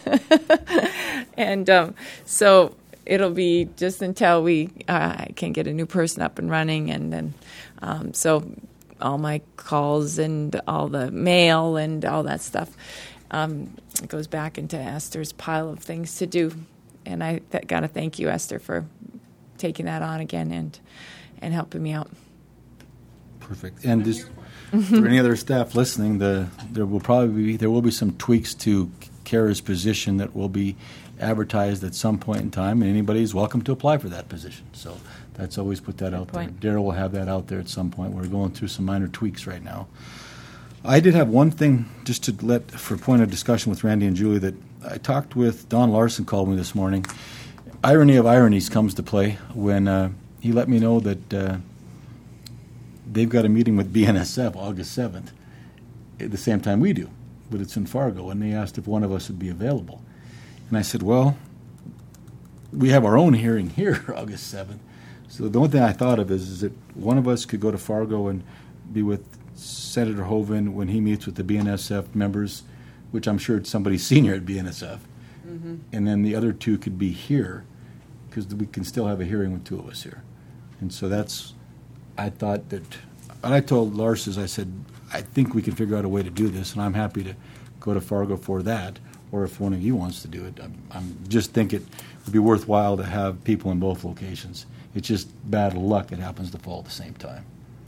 And um, so it'll be just until we uh, can get a new person up and running. And then um, so all my calls and all the mail and all that stuff um, it goes back into Esther's pile of things to do. And I th- got to thank you, Esther, for taking that on again and and helping me out. Perfect. And just for any other staff listening, the there will probably be there will be some tweaks to Kara's position that will be advertised at some point in time, and anybody is welcome to apply for that position. So that's always put that out point. there. Daryl will have that out there at some point. We're going through some minor tweaks right now. I did have one thing just to let for a point of discussion with Randy and Julie that I talked with. Don Larson called me this morning. Irony of ironies comes to play when uh, he let me know that uh, they've got a meeting with B N S F August seventh at the same time we do, but it's in Fargo, and they asked if one of us would be available. And I said, well, we have our own hearing here August seventh. So the only thing I thought of is, is that one of us could go to Fargo and be with Senator Hoeven when he meets with the B N S F members, which I'm sure it's somebody senior at B N S F. Mm-hmm. And then the other two could be here, because we can still have a hearing with two of us here. And so that's, I thought that, and I told Lars, as I said, I think we can figure out a way to do this, and I'm happy to go to Fargo for that, or if one of you wants to do it. I'm, I'm just think it would be worthwhile to have people in both locations. It's just bad luck it happens to fall at the same time.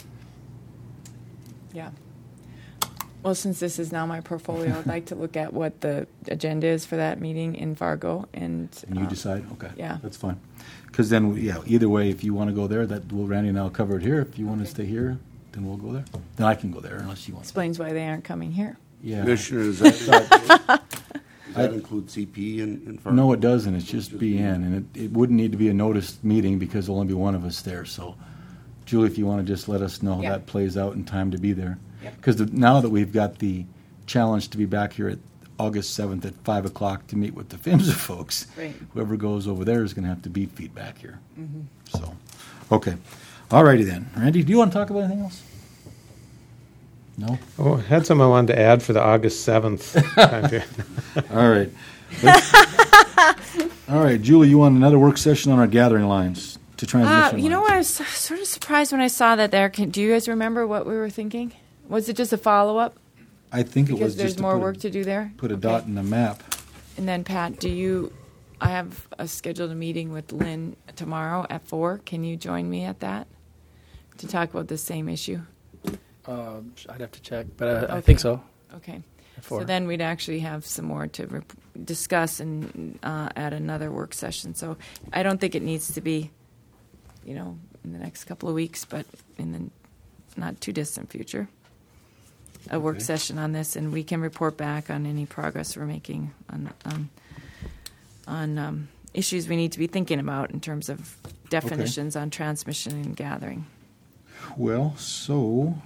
Yeah. Well, since this is now my portfolio, I'd like to look at what the agenda is for that meeting in Fargo. And, And you um, decide? Okay. yeah. That's fine. Because then, yeah, either way, if you want to go there, that will Randy and I'll cover it here. If you want to stay here, then we'll go there. Then I can go there unless you want to. Explains why they aren't coming here. Yeah. Commissioner, does that, does that include C P in, in Fargo? No, it doesn't. It's just B N, and it, it wouldn't need to be a noticed meeting because there'll only be one of us there. So, Julie, if you want to just let us know how Yeah. that plays out in time to be there. Yep. Because now that we've got the challenge to be back here at August seventh at five o'clock to meet with the PHMSA folks, Right. whoever goes over there is going to have to beat feedback here. Mm-hmm. So, okay. All righty then. Randy, do you want to talk about anything else? No? Oh, I had some I wanted to add for the August seventh time period. All right. Let's- All right, Julie, you want another work session on our gathering lines to Uh, transmission you know lines? what? I was sort of surprised when I saw that there. Can, do you guys remember what we were thinking? Was it just a follow-up? I think it Because was there's just to more put a- work to do there? Put a Okay. dot in the map. And then, Pat, do you, I have a scheduled a meeting with Lynn tomorrow at four. Can you join me at that to talk about the same issue? Um, I'd have to check, but I, I Okay. think so. Okay. At four. So then we'd actually have some more to rep- discuss and uh, at another work session. So I don't think it needs to be, you know, in the next couple of weeks, but in the not too distant future. A work Okay. session on this, and we can report back on any progress we're making on on, on um, issues we need to be thinking about in terms of definitions on transmission and gathering. Well, so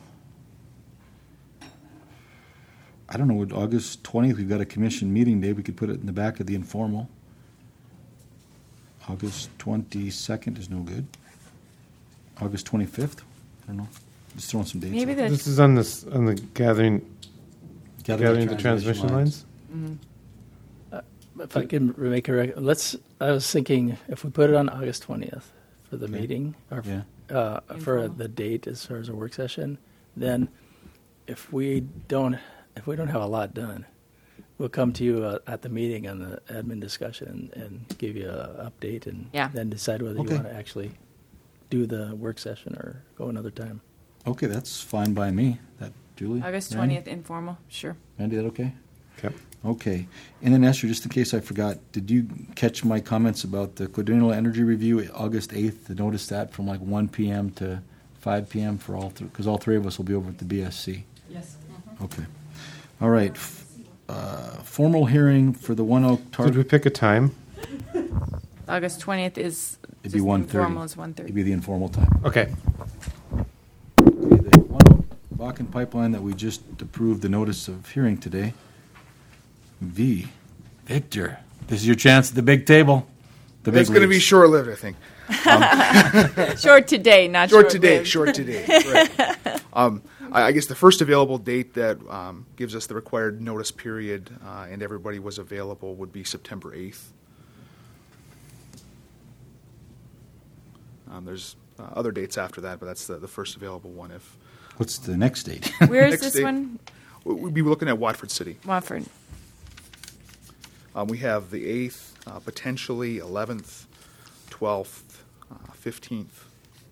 I don't know. Would August twentieth? We've got a commission meeting day. We could put it in the back of the informal. August twenty-second is no good. August twenty-fifth. I don't know. Just throwing some dates. Maybe out. the This is on this on the gathering Gathering gathering the transmission lines. If I can make a rec- let's. I was thinking if we put it on August twentieth for the Okay. meeting, or Yeah. uh, for Informal. the date as far as a work session, then if we don't if we don't have a lot done, we'll come to you uh, at the meeting on the admin discussion and, and give you an update and Yeah. then decide whether Okay. you want to actually do the work session or go another time. Okay, that's fine by me. That Julie. August Randy? twentieth informal, sure. Randy, that okay? Okay. Okay. And then Esther, just in case I forgot, did you catch my comments about the Quadrennial Energy Review, August eighth? Notice that from like one p.m. to five p.m. for all three, because all three of us will be over at the B S C. Yes. Okay. All right. F- Uh, formal hearing for the One Oak Did we Target. pick a time? August twentieth is It'd be just one thirty. informal is one thirty. It'd be the informal time. Okay. Okay, the One Oak Bakken Pipeline that we just approved the notice of hearing today. V. Victor, this is your chance at the big table. The big It's going to be leagues. short-lived, I think. Short today, not Short short today, lived. short today. Right. Um, I, I guess the first available date that um, gives us the required notice period uh, and everybody was available would be September eighth. Um, there's uh, other dates after that, but that's the, the first available one. If What's the next date? Where is Next this date. one? we'd be looking at Watford City. Watford. Um, we have the eighth, uh, potentially eleventh, twelfth, uh, fifteenth.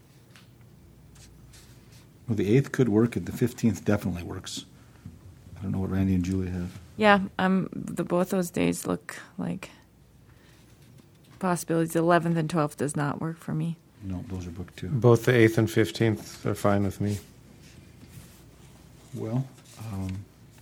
Well, the eighth could work, and the fifteenth definitely works. I don't know what Randy and Julie have. Yeah, um, the both those days look like possibilities. The eleventh and twelfth does not work for me. No, those are booked too. Both the eighth and fifteenth are fine with me. Well, um,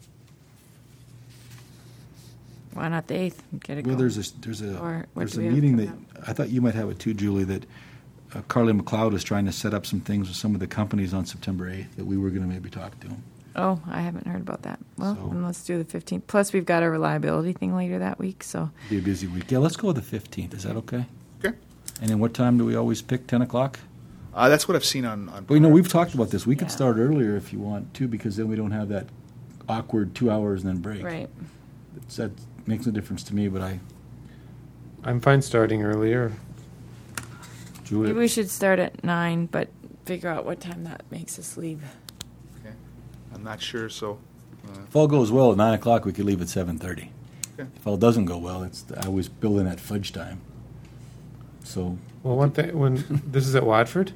Why not the eighth? Get it well, going. there's a there's a Or what there's do a we have meeting that coming I thought you might have it too, Julie. That uh, Carly McLeod is trying to set up some things with some of the companies on September eighth that we were going to maybe talk to them. Oh, I haven't heard about that. Well, So- then let's do the fifteenth. Plus, we've got a reliability thing later that week, so Be a busy week. Yeah, let's go with the fifteenth. Is that okay? Okay. And then what time do we always pick? Ten o'clock. Uh, that's what I've seen on. on Well, you know, we've talked about this. We could Yeah. start earlier if you want to, because then we don't have that awkward two hours and then break. right. It's, that makes a difference to me, but I, I'm fine starting earlier. Julie, Maybe we should start at nine, but figure out what time that makes us leave. Okay. I'm not sure, so. Uh, if all goes well at nine o'clock, we could leave at seven thirty. Okay. If all doesn't go well, it's I always build in that fudge time. So Well, one thing, when this is at Watford,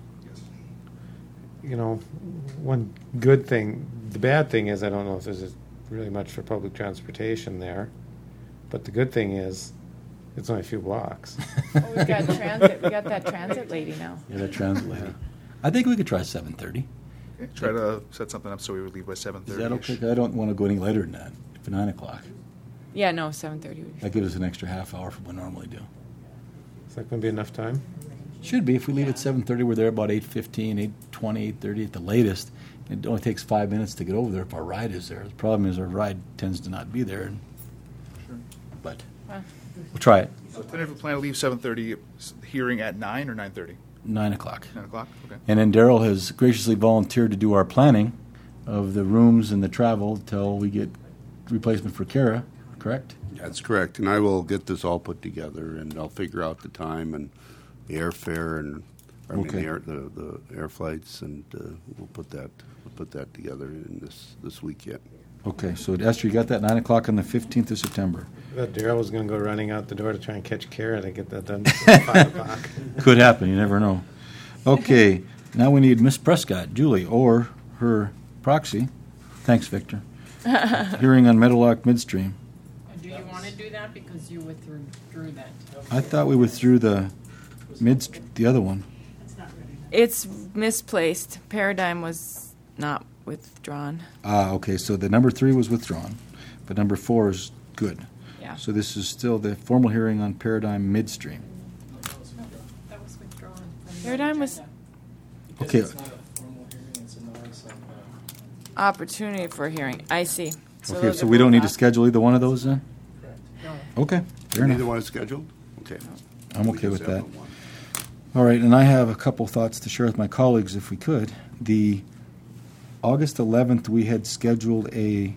you know, one good thing, the bad thing is I don't know if there's really much for public transportation there, but the good thing is it's only a few blocks. Oh, we've got transit. We got that transit lady now. yeah, that translating. I think we could try seven thirty. okay. Try to set something up so we would leave by seven Is thirty. that okay? I don't want to go any later than that. For nine o'clock, Yeah, no, seven thirty. that gives us an extra half hour from what we normally do. Is that going to be enough time? Should be. If we leave at seven thirty, we're there about eight fifteen, eight twenty, eight thirty at the latest. It only takes five minutes to get over there if our ride is there. The problem is our ride tends to not be there. And, but Wow. we'll try it. So tentative plan to leave seven thirty. Hearing at nine or nine thirty. Nine o'clock. Nine o'clock. Okay. And then Daryl has graciously volunteered to do our planning of the rooms and the travel till we get replacement for Kara, correct? That's correct, and I will get this all put together, and I'll figure out the time and the airfare and I mean Okay. the, air, the the air flights, and uh, we'll put that we'll put that together in this this week yet. Okay, so Esther, you got that nine o'clock on the fifteenth of September. I thought Daryl was going to go running out the door to try and catch Kara to get that done before five o'clock. Could happen, you never know. Okay, now we need Miss Prescott, Julie, or her proxy. Thanks, Victor. Hearing on Meadowlark Midstream. Do you want to do that because you withdrew drew that? I thought we withdrew the mid, the other one. It's misplaced. Paradigm was not withdrawn. Ah, okay, so the number three was withdrawn, but number four is good. Yeah. So this is still the formal hearing on Paradigm Midstream. That was withdrawn. from the Paradigm was agenda. Okay, It's not a formal hearing, it's a notice of, uh, opportunity for a hearing. I see. okay, those so are we don't both need to op- schedule either one of those then? No. Okay, fair Neither enough. one is scheduled. Okay, I'm We okay just with have that. the one. All right, and I have a couple thoughts to share with my colleagues if we could. The August eleventh, we had scheduled a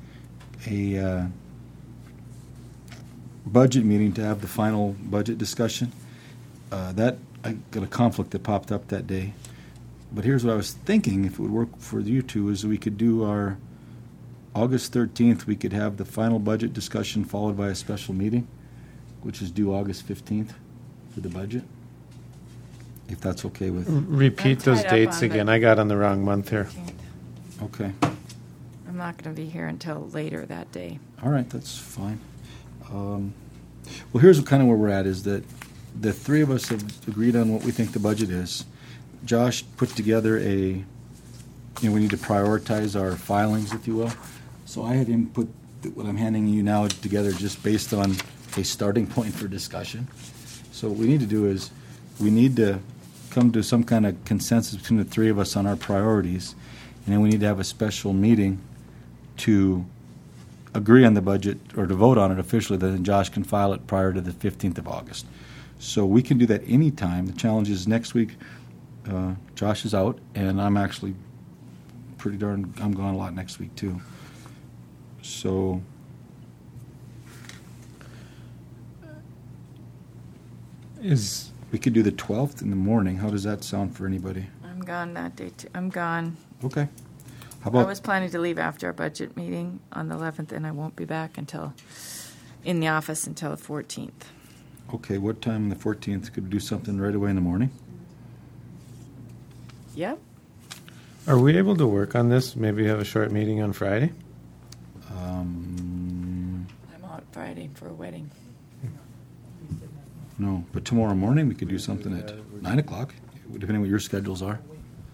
a uh, budget meeting to have the final budget discussion. Uh, that I got a conflict that popped up that day. But here's what I was thinking, if it would work for you two, is we could do our August thirteenth, we could have the final budget discussion followed by a special meeting, which is due August fifteenth for the budget. If that's okay with, Repeat I'm those tied up dates on the- again. I got on the wrong month here. okay. I'm not going to be here until later that day. All right, that's fine. Um, well, here's kind of where we're at, is that the three of us have agreed on what we think the budget is. Josh put together a, you know, we need to prioritize our filings, if you will. So I had him put what I'm handing you now together just based on a starting point for discussion. So what we need to do is we need to come to some kind of consensus between the three of us on our priorities, and then we need to have a special meeting to agree on the budget or to vote on it officially, then Josh can file it prior to the fifteenth of August. So we can do that anytime. The challenge is next week, uh, Josh is out, and I'm actually pretty darn, I'm gone a lot next week too. So Is we could do the twelfth in the morning. How does that sound for anybody? I'm gone that day, too. I'm gone. Okay. How I about was planning to leave after our budget meeting on the eleventh, and I won't be back until, in the office until the fourteenth. okay? What time on the fourteenth? Could we do something right away in the morning? Yep. Are we able to work on this? Maybe have a short meeting on Friday? Um, I'm out Friday for a wedding. no, but tomorrow morning we could do something at nine o'clock, depending on what your schedules are.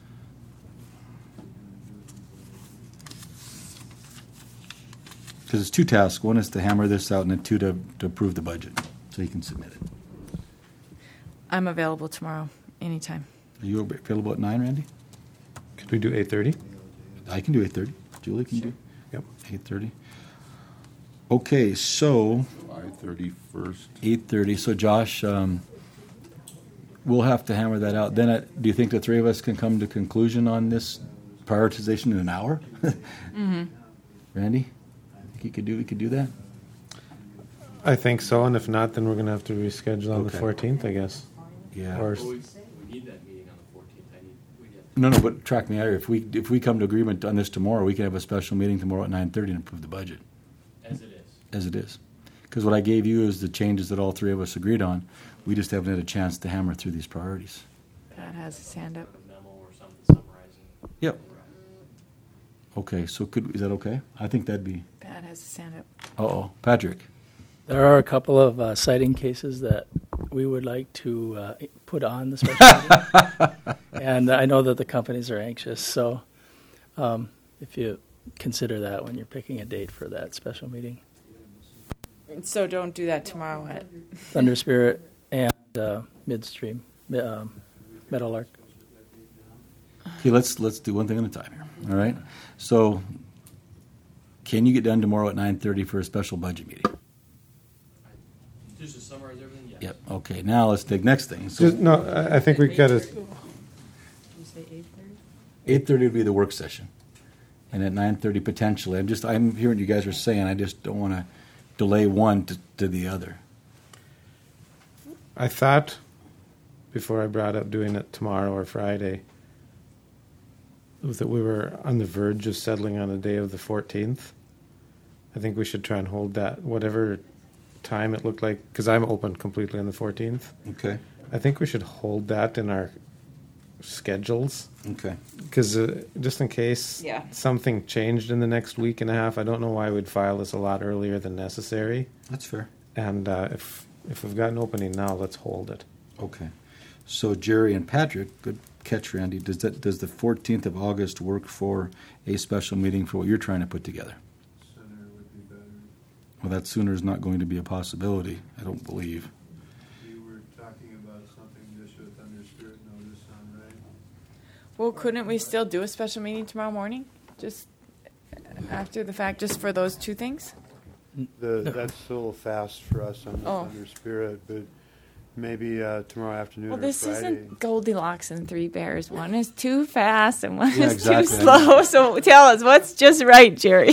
Because it's two tasks. One is to hammer this out, and then two to, to approve the budget, so you can submit it. I'm available tomorrow, anytime. Are you available at nine, Randy? Could we do eight thirty? I can do eight thirty. Julie can do Yep. eight thirty. Okay, so July thirty-first. eight thirty. So Josh, um, we'll have to hammer that out. Then, uh, do you think the three of us can come to conclusion on this prioritization in an hour? Mm-hmm. Randy, think you could do? We could do that. I think so, and if not, then we're going to have to reschedule on the Okay. fourteenth, I guess. Yeah. Or We need that meeting on the fourteenth. I need, we'd have No, no. But track me out here. If we if we come to agreement on this tomorrow, we can have a special meeting tomorrow at nine thirty and approve the budget to, as it is. as it is. Because what I gave you is the changes that all three of us agreed on. We just haven't had a chance to hammer through these priorities. Pat has his hand up. A memo or something summarizing. Yep. Okay. So could is that okay? I think that'd be. Pat has his hand up. Uh oh, Patrick. There are a couple of uh, citing cases that we would like to uh, put on the special meeting. And I know that the companies are anxious, so um, if you consider that when you're picking a date for that special meeting. So don't do that tomorrow at Thunder Spirit and uh, Midstream, um, Meadowlark. Okay, let's let's do one thing at a time here. All right. So, can you get done tomorrow at nine thirty for a special budget meeting? Just to summarize everything, yes. Yep. Okay. Now let's take next thing. So Just, no, I I think we got to. You say eight thirty? eight thirty would be the work session, and at nine thirty potentially. I'm just I'm hearing what you guys are saying. I just don't want to delay one to, to the other. I thought before I brought up doing it tomorrow or Friday that we were on the verge of settling on a day of the fourteenth. I think we should try and hold that whatever time it looked like, because I'm open completely on the fourteenth. Okay. I think we should hold that in our schedules, Okay. because uh, just in case Yeah. something changed in the next week and a half, I don't know why we'd file this a lot earlier than necessary. That's fair. And uh, if if we've got an opening now, let's hold it. Okay. So Jerry and Patrick, good catch, Randy. Does that does the fourteenth of August work for a special meeting for what you're trying to put together? Sooner would be better. Well, that sooner is not going to be a possibility. I don't believe. You were talking about something just with Thunder Spirit notice on, right? Well, couldn't we still do a special meeting tomorrow morning? Just after the fact, just for those two things? The, that's a little fast for us on the Oh. Thunder Spirit, but maybe uh, tomorrow afternoon Well, or this Friday. isn't Goldilocks and Three Bears. One is too fast and one Yeah, is exactly. too slow. So tell us, what's just right, Jerry?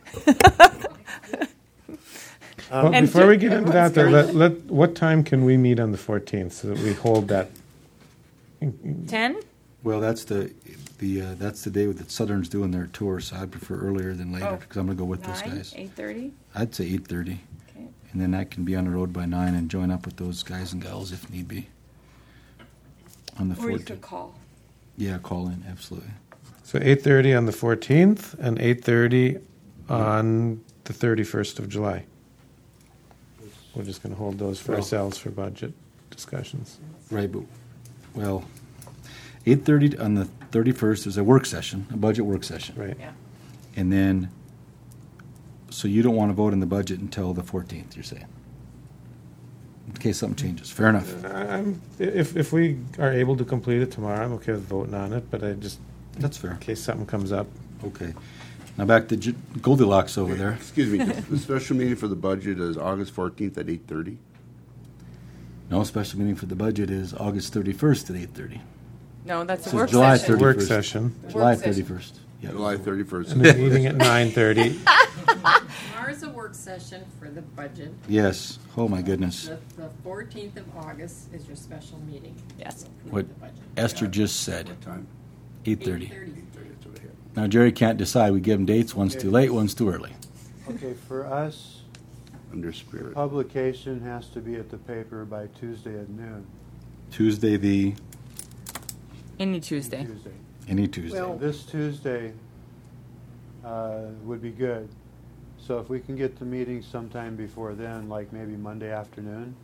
Well, And before ju- we get into that, though, let, let, what time can we meet on the fourteenth so that we hold that? Ten? Well, that's the the uh, that's the day that Southern's doing their tour, so I'd prefer earlier than later Oh. because I'm going to go with those Nine? guys. Eight thirty? I'd say eight thirty, Okay. and then I can be on the road by nine and join up with those guys and gals if need be. On the Or you fourteenth. could call. Yeah, call in absolutely. So eight thirty on the fourteenth and eight thirty on the thirty-first of July. We're just going to hold those for Well- ourselves for budget discussions. Right, but, well, eight thirty on the thirty-first is a work session, a budget work session. Right. Yeah. And then, so you don't want to vote on the budget until the fourteenth, you're saying? In case something changes. Fair enough. I'm, if, if we are able to complete it tomorrow, I'm okay with voting on it, but I just, That's fair. in case something comes up. Okay. Now back to J- Goldilocks over there. Excuse me, the special meeting for the budget is August fourteenth at eight thirty. No, special meeting for the budget is August thirty-first at eight thirty. No, that's a So work July session. Work thirty-first. session. July Work session. thirty-first. Yep. July thirty-first. And the meeting at nine thirty. Tomorrow's a work session for the budget. Yes. Oh, my goodness. The, the fourteenth of August is your special meeting. Yes. to approve What the budget. Esther just said, What time? eight thirty. eight thirty. eight thirty, that's what I had. Now Jerry can't decide. We give him dates. One's too late, one's too early. Okay, for us, Under spirit. publication has to be at the paper by Tuesday at noon. Tuesday the, Any Tuesday. Tuesday. any Tuesday. Well- This Tuesday uh, would be good. So if we can get the meeting sometime before then, like maybe Monday afternoon.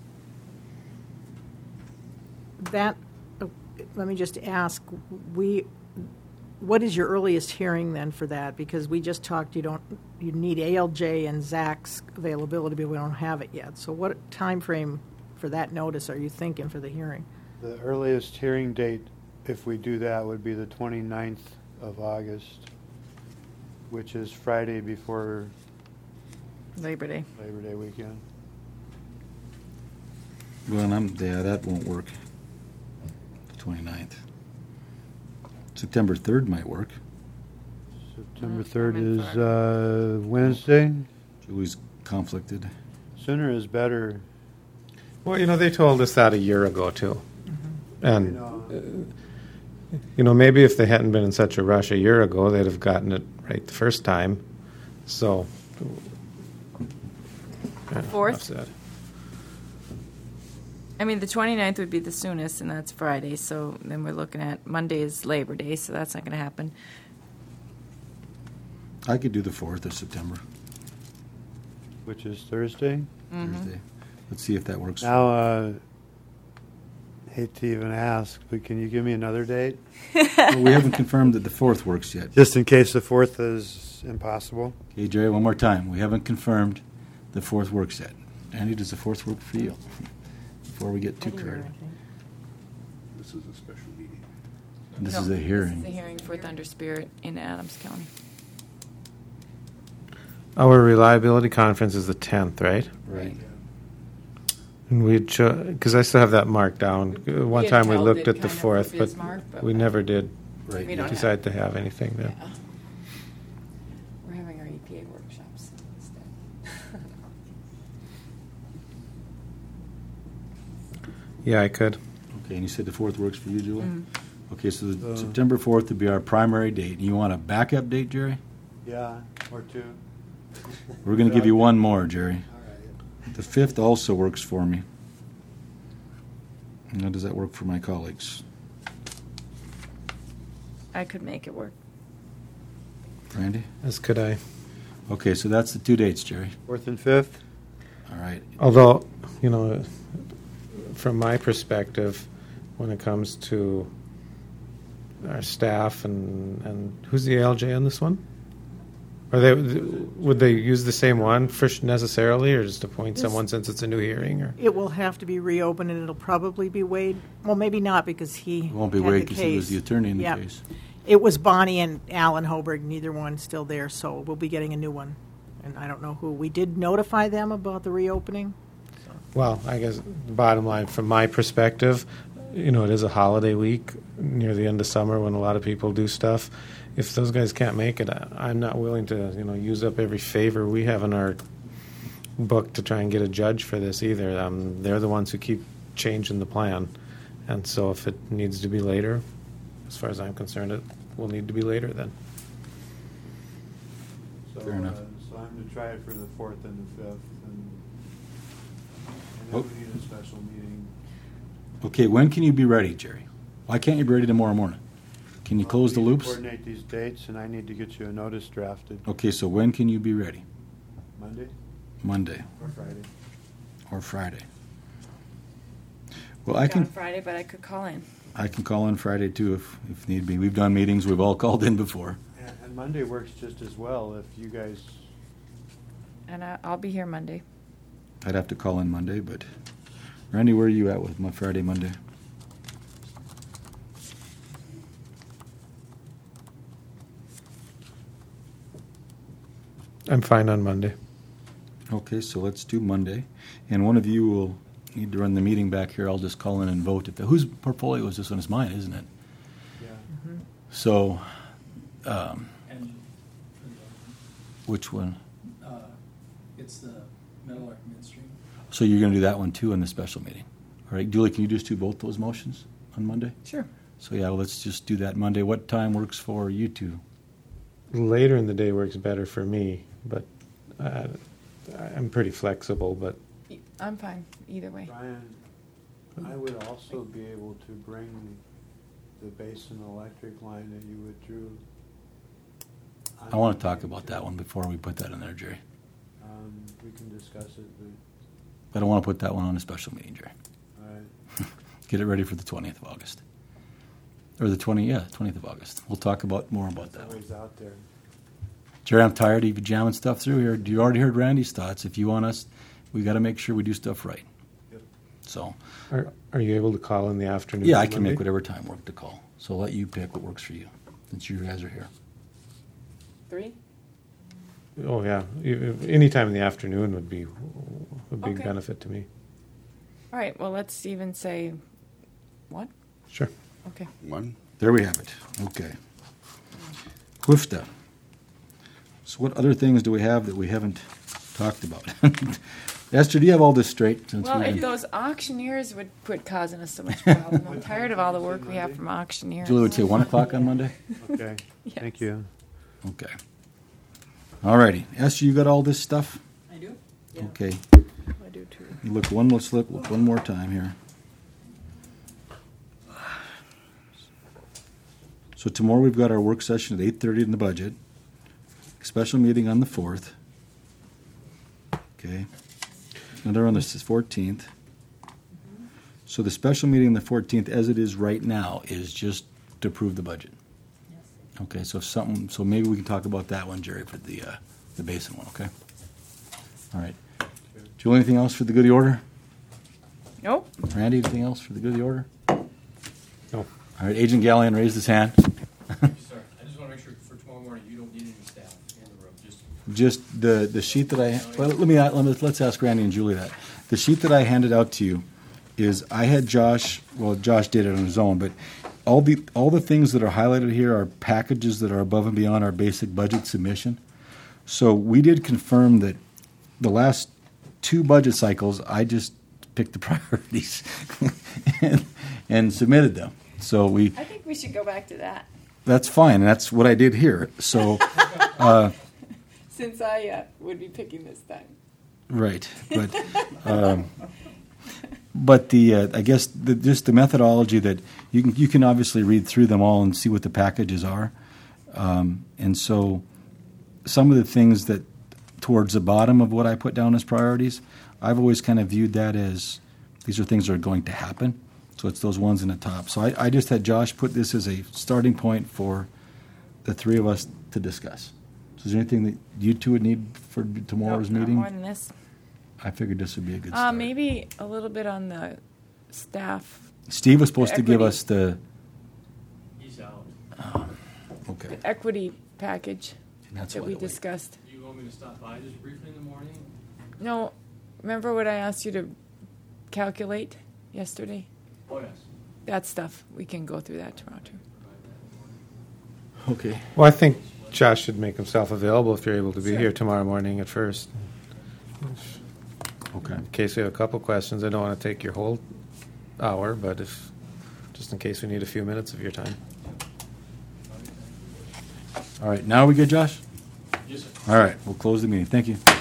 That, uh, let me just ask, we, what is your earliest hearing then for that? Because we just talked, you don't, you need A L J and Zach's availability, but we don't have it yet. So what time frame for that notice are you thinking for the hearing? The earliest hearing date, if we do that, would be the twenty-ninth of August, which is Friday before Labor Day. Labor Day weekend. Well, I'm, yeah, that won't work. The twenty-ninth. September third might work. September Mm, third I'm in is uh, Wednesday. Julie's conflicted. Sooner is better. Well, you know, they told us that a year ago, too. You And, know, uh, you know, maybe if they hadn't been in such a rush a year ago, they'd have gotten it right the first time. So. yeah, Fourth? enough said. I mean, the twenty-ninth would be the soonest, and that's Friday, so then we're looking at Monday is Labor Day, so that's not going to happen. I could do the fourth of September, which is Thursday. Mm-hmm. Thursday. Let's see if that works. Now, uh, hate to even ask, but can you give me another date? Well, we haven't confirmed that the fourth works yet. Just in case the fourth is impossible. Okay, Jerry, one more time. We haven't confirmed the fourth works yet. Andy, does the fourth work for you? Before we get too carried. This is a special meeting. This No, is a This is hearing. the hearing for Thunder Spirit in Adams County. Our reliability conference is the tenth, right? Right. And we, because I still have that marked down. Uh, One had time we held looked it at the kind of for fourth, but Bismarck, but we never did Right. We don't have- decide to have anything there. Yeah. We're having our E P A workshops instead. Yeah, I could. Okay, and you said the fourth works for you, Julie? Mm. Okay, so the Uh, September fourth would be our primary date. You want a backup date, Jerry? Yeah, or two. We're going to give you one more, Jerry. The fifth also works for me. How does that work for my colleagues? I could make it work. Randy? As could I. Okay, so that's the two dates, Jerry. Fourth and fifth. All right. Although, you know, from my perspective, when it comes to our staff and, and who's the A L J on this one? Are they would they use the same one for necessarily, or just appoint This- someone since it's a new hearing? Or It will have to be reopened, and it'll probably be Wade. Well, maybe not, because he It won't be had Wade the because he was case. the attorney in the Yeah. case. It was Bonnie and Alan Hoberg, neither one still there, so we'll be getting a new one. And I don't know who. We did notify them about the reopening. well, I guess the bottom line, from my perspective, you know, it is a holiday week near the end of summer when a lot of people do stuff. If those guys can't make it, I- I'm not willing to, you know, use up every favor we have in our book to try and get a judge for this either. Um, they're the ones who keep changing the plan, and so if it needs to be later, as far as I'm concerned, it will need to be later then. So, Fair enough. Uh, so I'm to try it for the fourth and the fifth, and, and Oh. then we need a special meeting. Okay, when can you be ready, Jerry? Why can't you be ready tomorrow morning? Can you Well, close the we need to loops? Coordinate these dates, and I need to get you a notice drafted. Okay, so when can you be ready? Monday Monday or Friday? or Friday? Well, I Gone can, Friday, but I could call in. I can call in Friday too if, if need be. We've done meetings, we've all called in before. And, and Monday works just as well if you guys. And I, I'll be here Monday. I'd have to call in Monday, but Randy, where are you at with my Friday, Monday? I'm fine on Monday. Okay, so let's do Monday. And one of you will need to run the meeting back here. I'll just call in and vote. If the, whose portfolio is this one? It's mine, isn't it? Yeah. So, um, And which one? uh, it's the Meadowlark Midstream. So you're going to do that one too in the special meeting. All right, Julie, can you just do both those motions on Monday? Sure. So yeah, well, let's just do that Monday. What time works for you two? Later in the day works better for me, but uh, I'm pretty flexible. But I'm fine either way. Brian, I would also be able to bring the Basin Electric line that you withdrew. I want to talk about that one before we put that in there, Jerry. Um, we can discuss it, but, I don't want to put that one on a special meeting, Jerry. all right. Get it ready for the twentieth of August. Or the twentieth, yeah, twentieth of August. We'll talk about more about It's that one. always out there. Jerry, I'm tired of you jamming stuff through here. You already heard Randy's thoughts. If you want us, we got to make sure we do stuff right. Yep. So, are are you able to call in the afternoon? yeah, I on can Monday? make whatever time work to call. So I'll let you pick what works for you, since you guys are here. Three? Oh yeah, You- any time in the afternoon would be a big Okay. benefit to me. All right, well, let's even say one. Sure. Okay. One. There we have it. Okay. W I F T A. So what other things do we have that we haven't talked about? Esther, do you have all this straight? Since Well, we if can- those auctioneers would quit causing us so much problem. I'm tired of all the work we have from auctioneers. Julie would say one o'clock on Monday? Okay, Yes. thank you. Okay. All righty. Esther, you got all this stuff? I do. Okay. I do too. You look one more slip, look one more time here. So tomorrow we've got our work session at eight thirty in the budget. Special meeting on the fourth. Okay. Another on the fourteenth. So the special meeting on the fourteenth, as it is right now, is just to approve the budget. Yes. Okay, so if something, so maybe we can talk about that one, Jerry, for the uh, the basin one. Okay. All right. Julie, anything else for the good of the order? Nope. Randy, anything else for the good of the order? No. All right, Agent Gallion raised his hand. Sir, I just want to make sure for tomorrow morning, you don't need any staff in the room, just. Just the, the sheet that I, well, let me, let me, let's ask Randy and Julie that. The sheet that I handed out to you is, I had Josh, well, Josh did it on his own, but all the, all the things that are highlighted here are packages that are above and beyond our basic budget submission. So we did confirm that the last two budget cycles, I just picked the priorities and, and submitted them. So we, I think we should go back to that. that's fine, and that's what I did here. So, uh, Since I uh, would be picking this time. right, but um, but the uh, I guess the, just the methodology that you can you can obviously read through them all and see what the packages are, um, and so some of the things that towards the bottom of what I put down as priorities, I've always kind of viewed that as these are things that are going to happen. So it's those ones in the top. So I, I just had Josh put this as a starting point for the three of us to discuss. So is there anything that you two would need for tomorrow's Nope, not meeting? more than this. I figured this would be a good Uh, start. maybe a little bit on the staff, Steve was supposed the to give equity. us the, He's out. okay, the equity package and that's that why we I wait. discussed. Do you want me to stop by just briefly in the morning? No, remember what I asked you to calculate yesterday? Oh, yes. That stuff, we can go through that tomorrow too. Provide that in the morning. Okay. Well, I think Josh should make himself available if you're able to be Sure. here tomorrow morning at first. Okay. In case we have a couple questions, I don't want to take your whole hour, but if just in case we need a few minutes of your time. All right. Now are we good, Josh? Yes, sir. All right. We'll close the meeting. Thank you.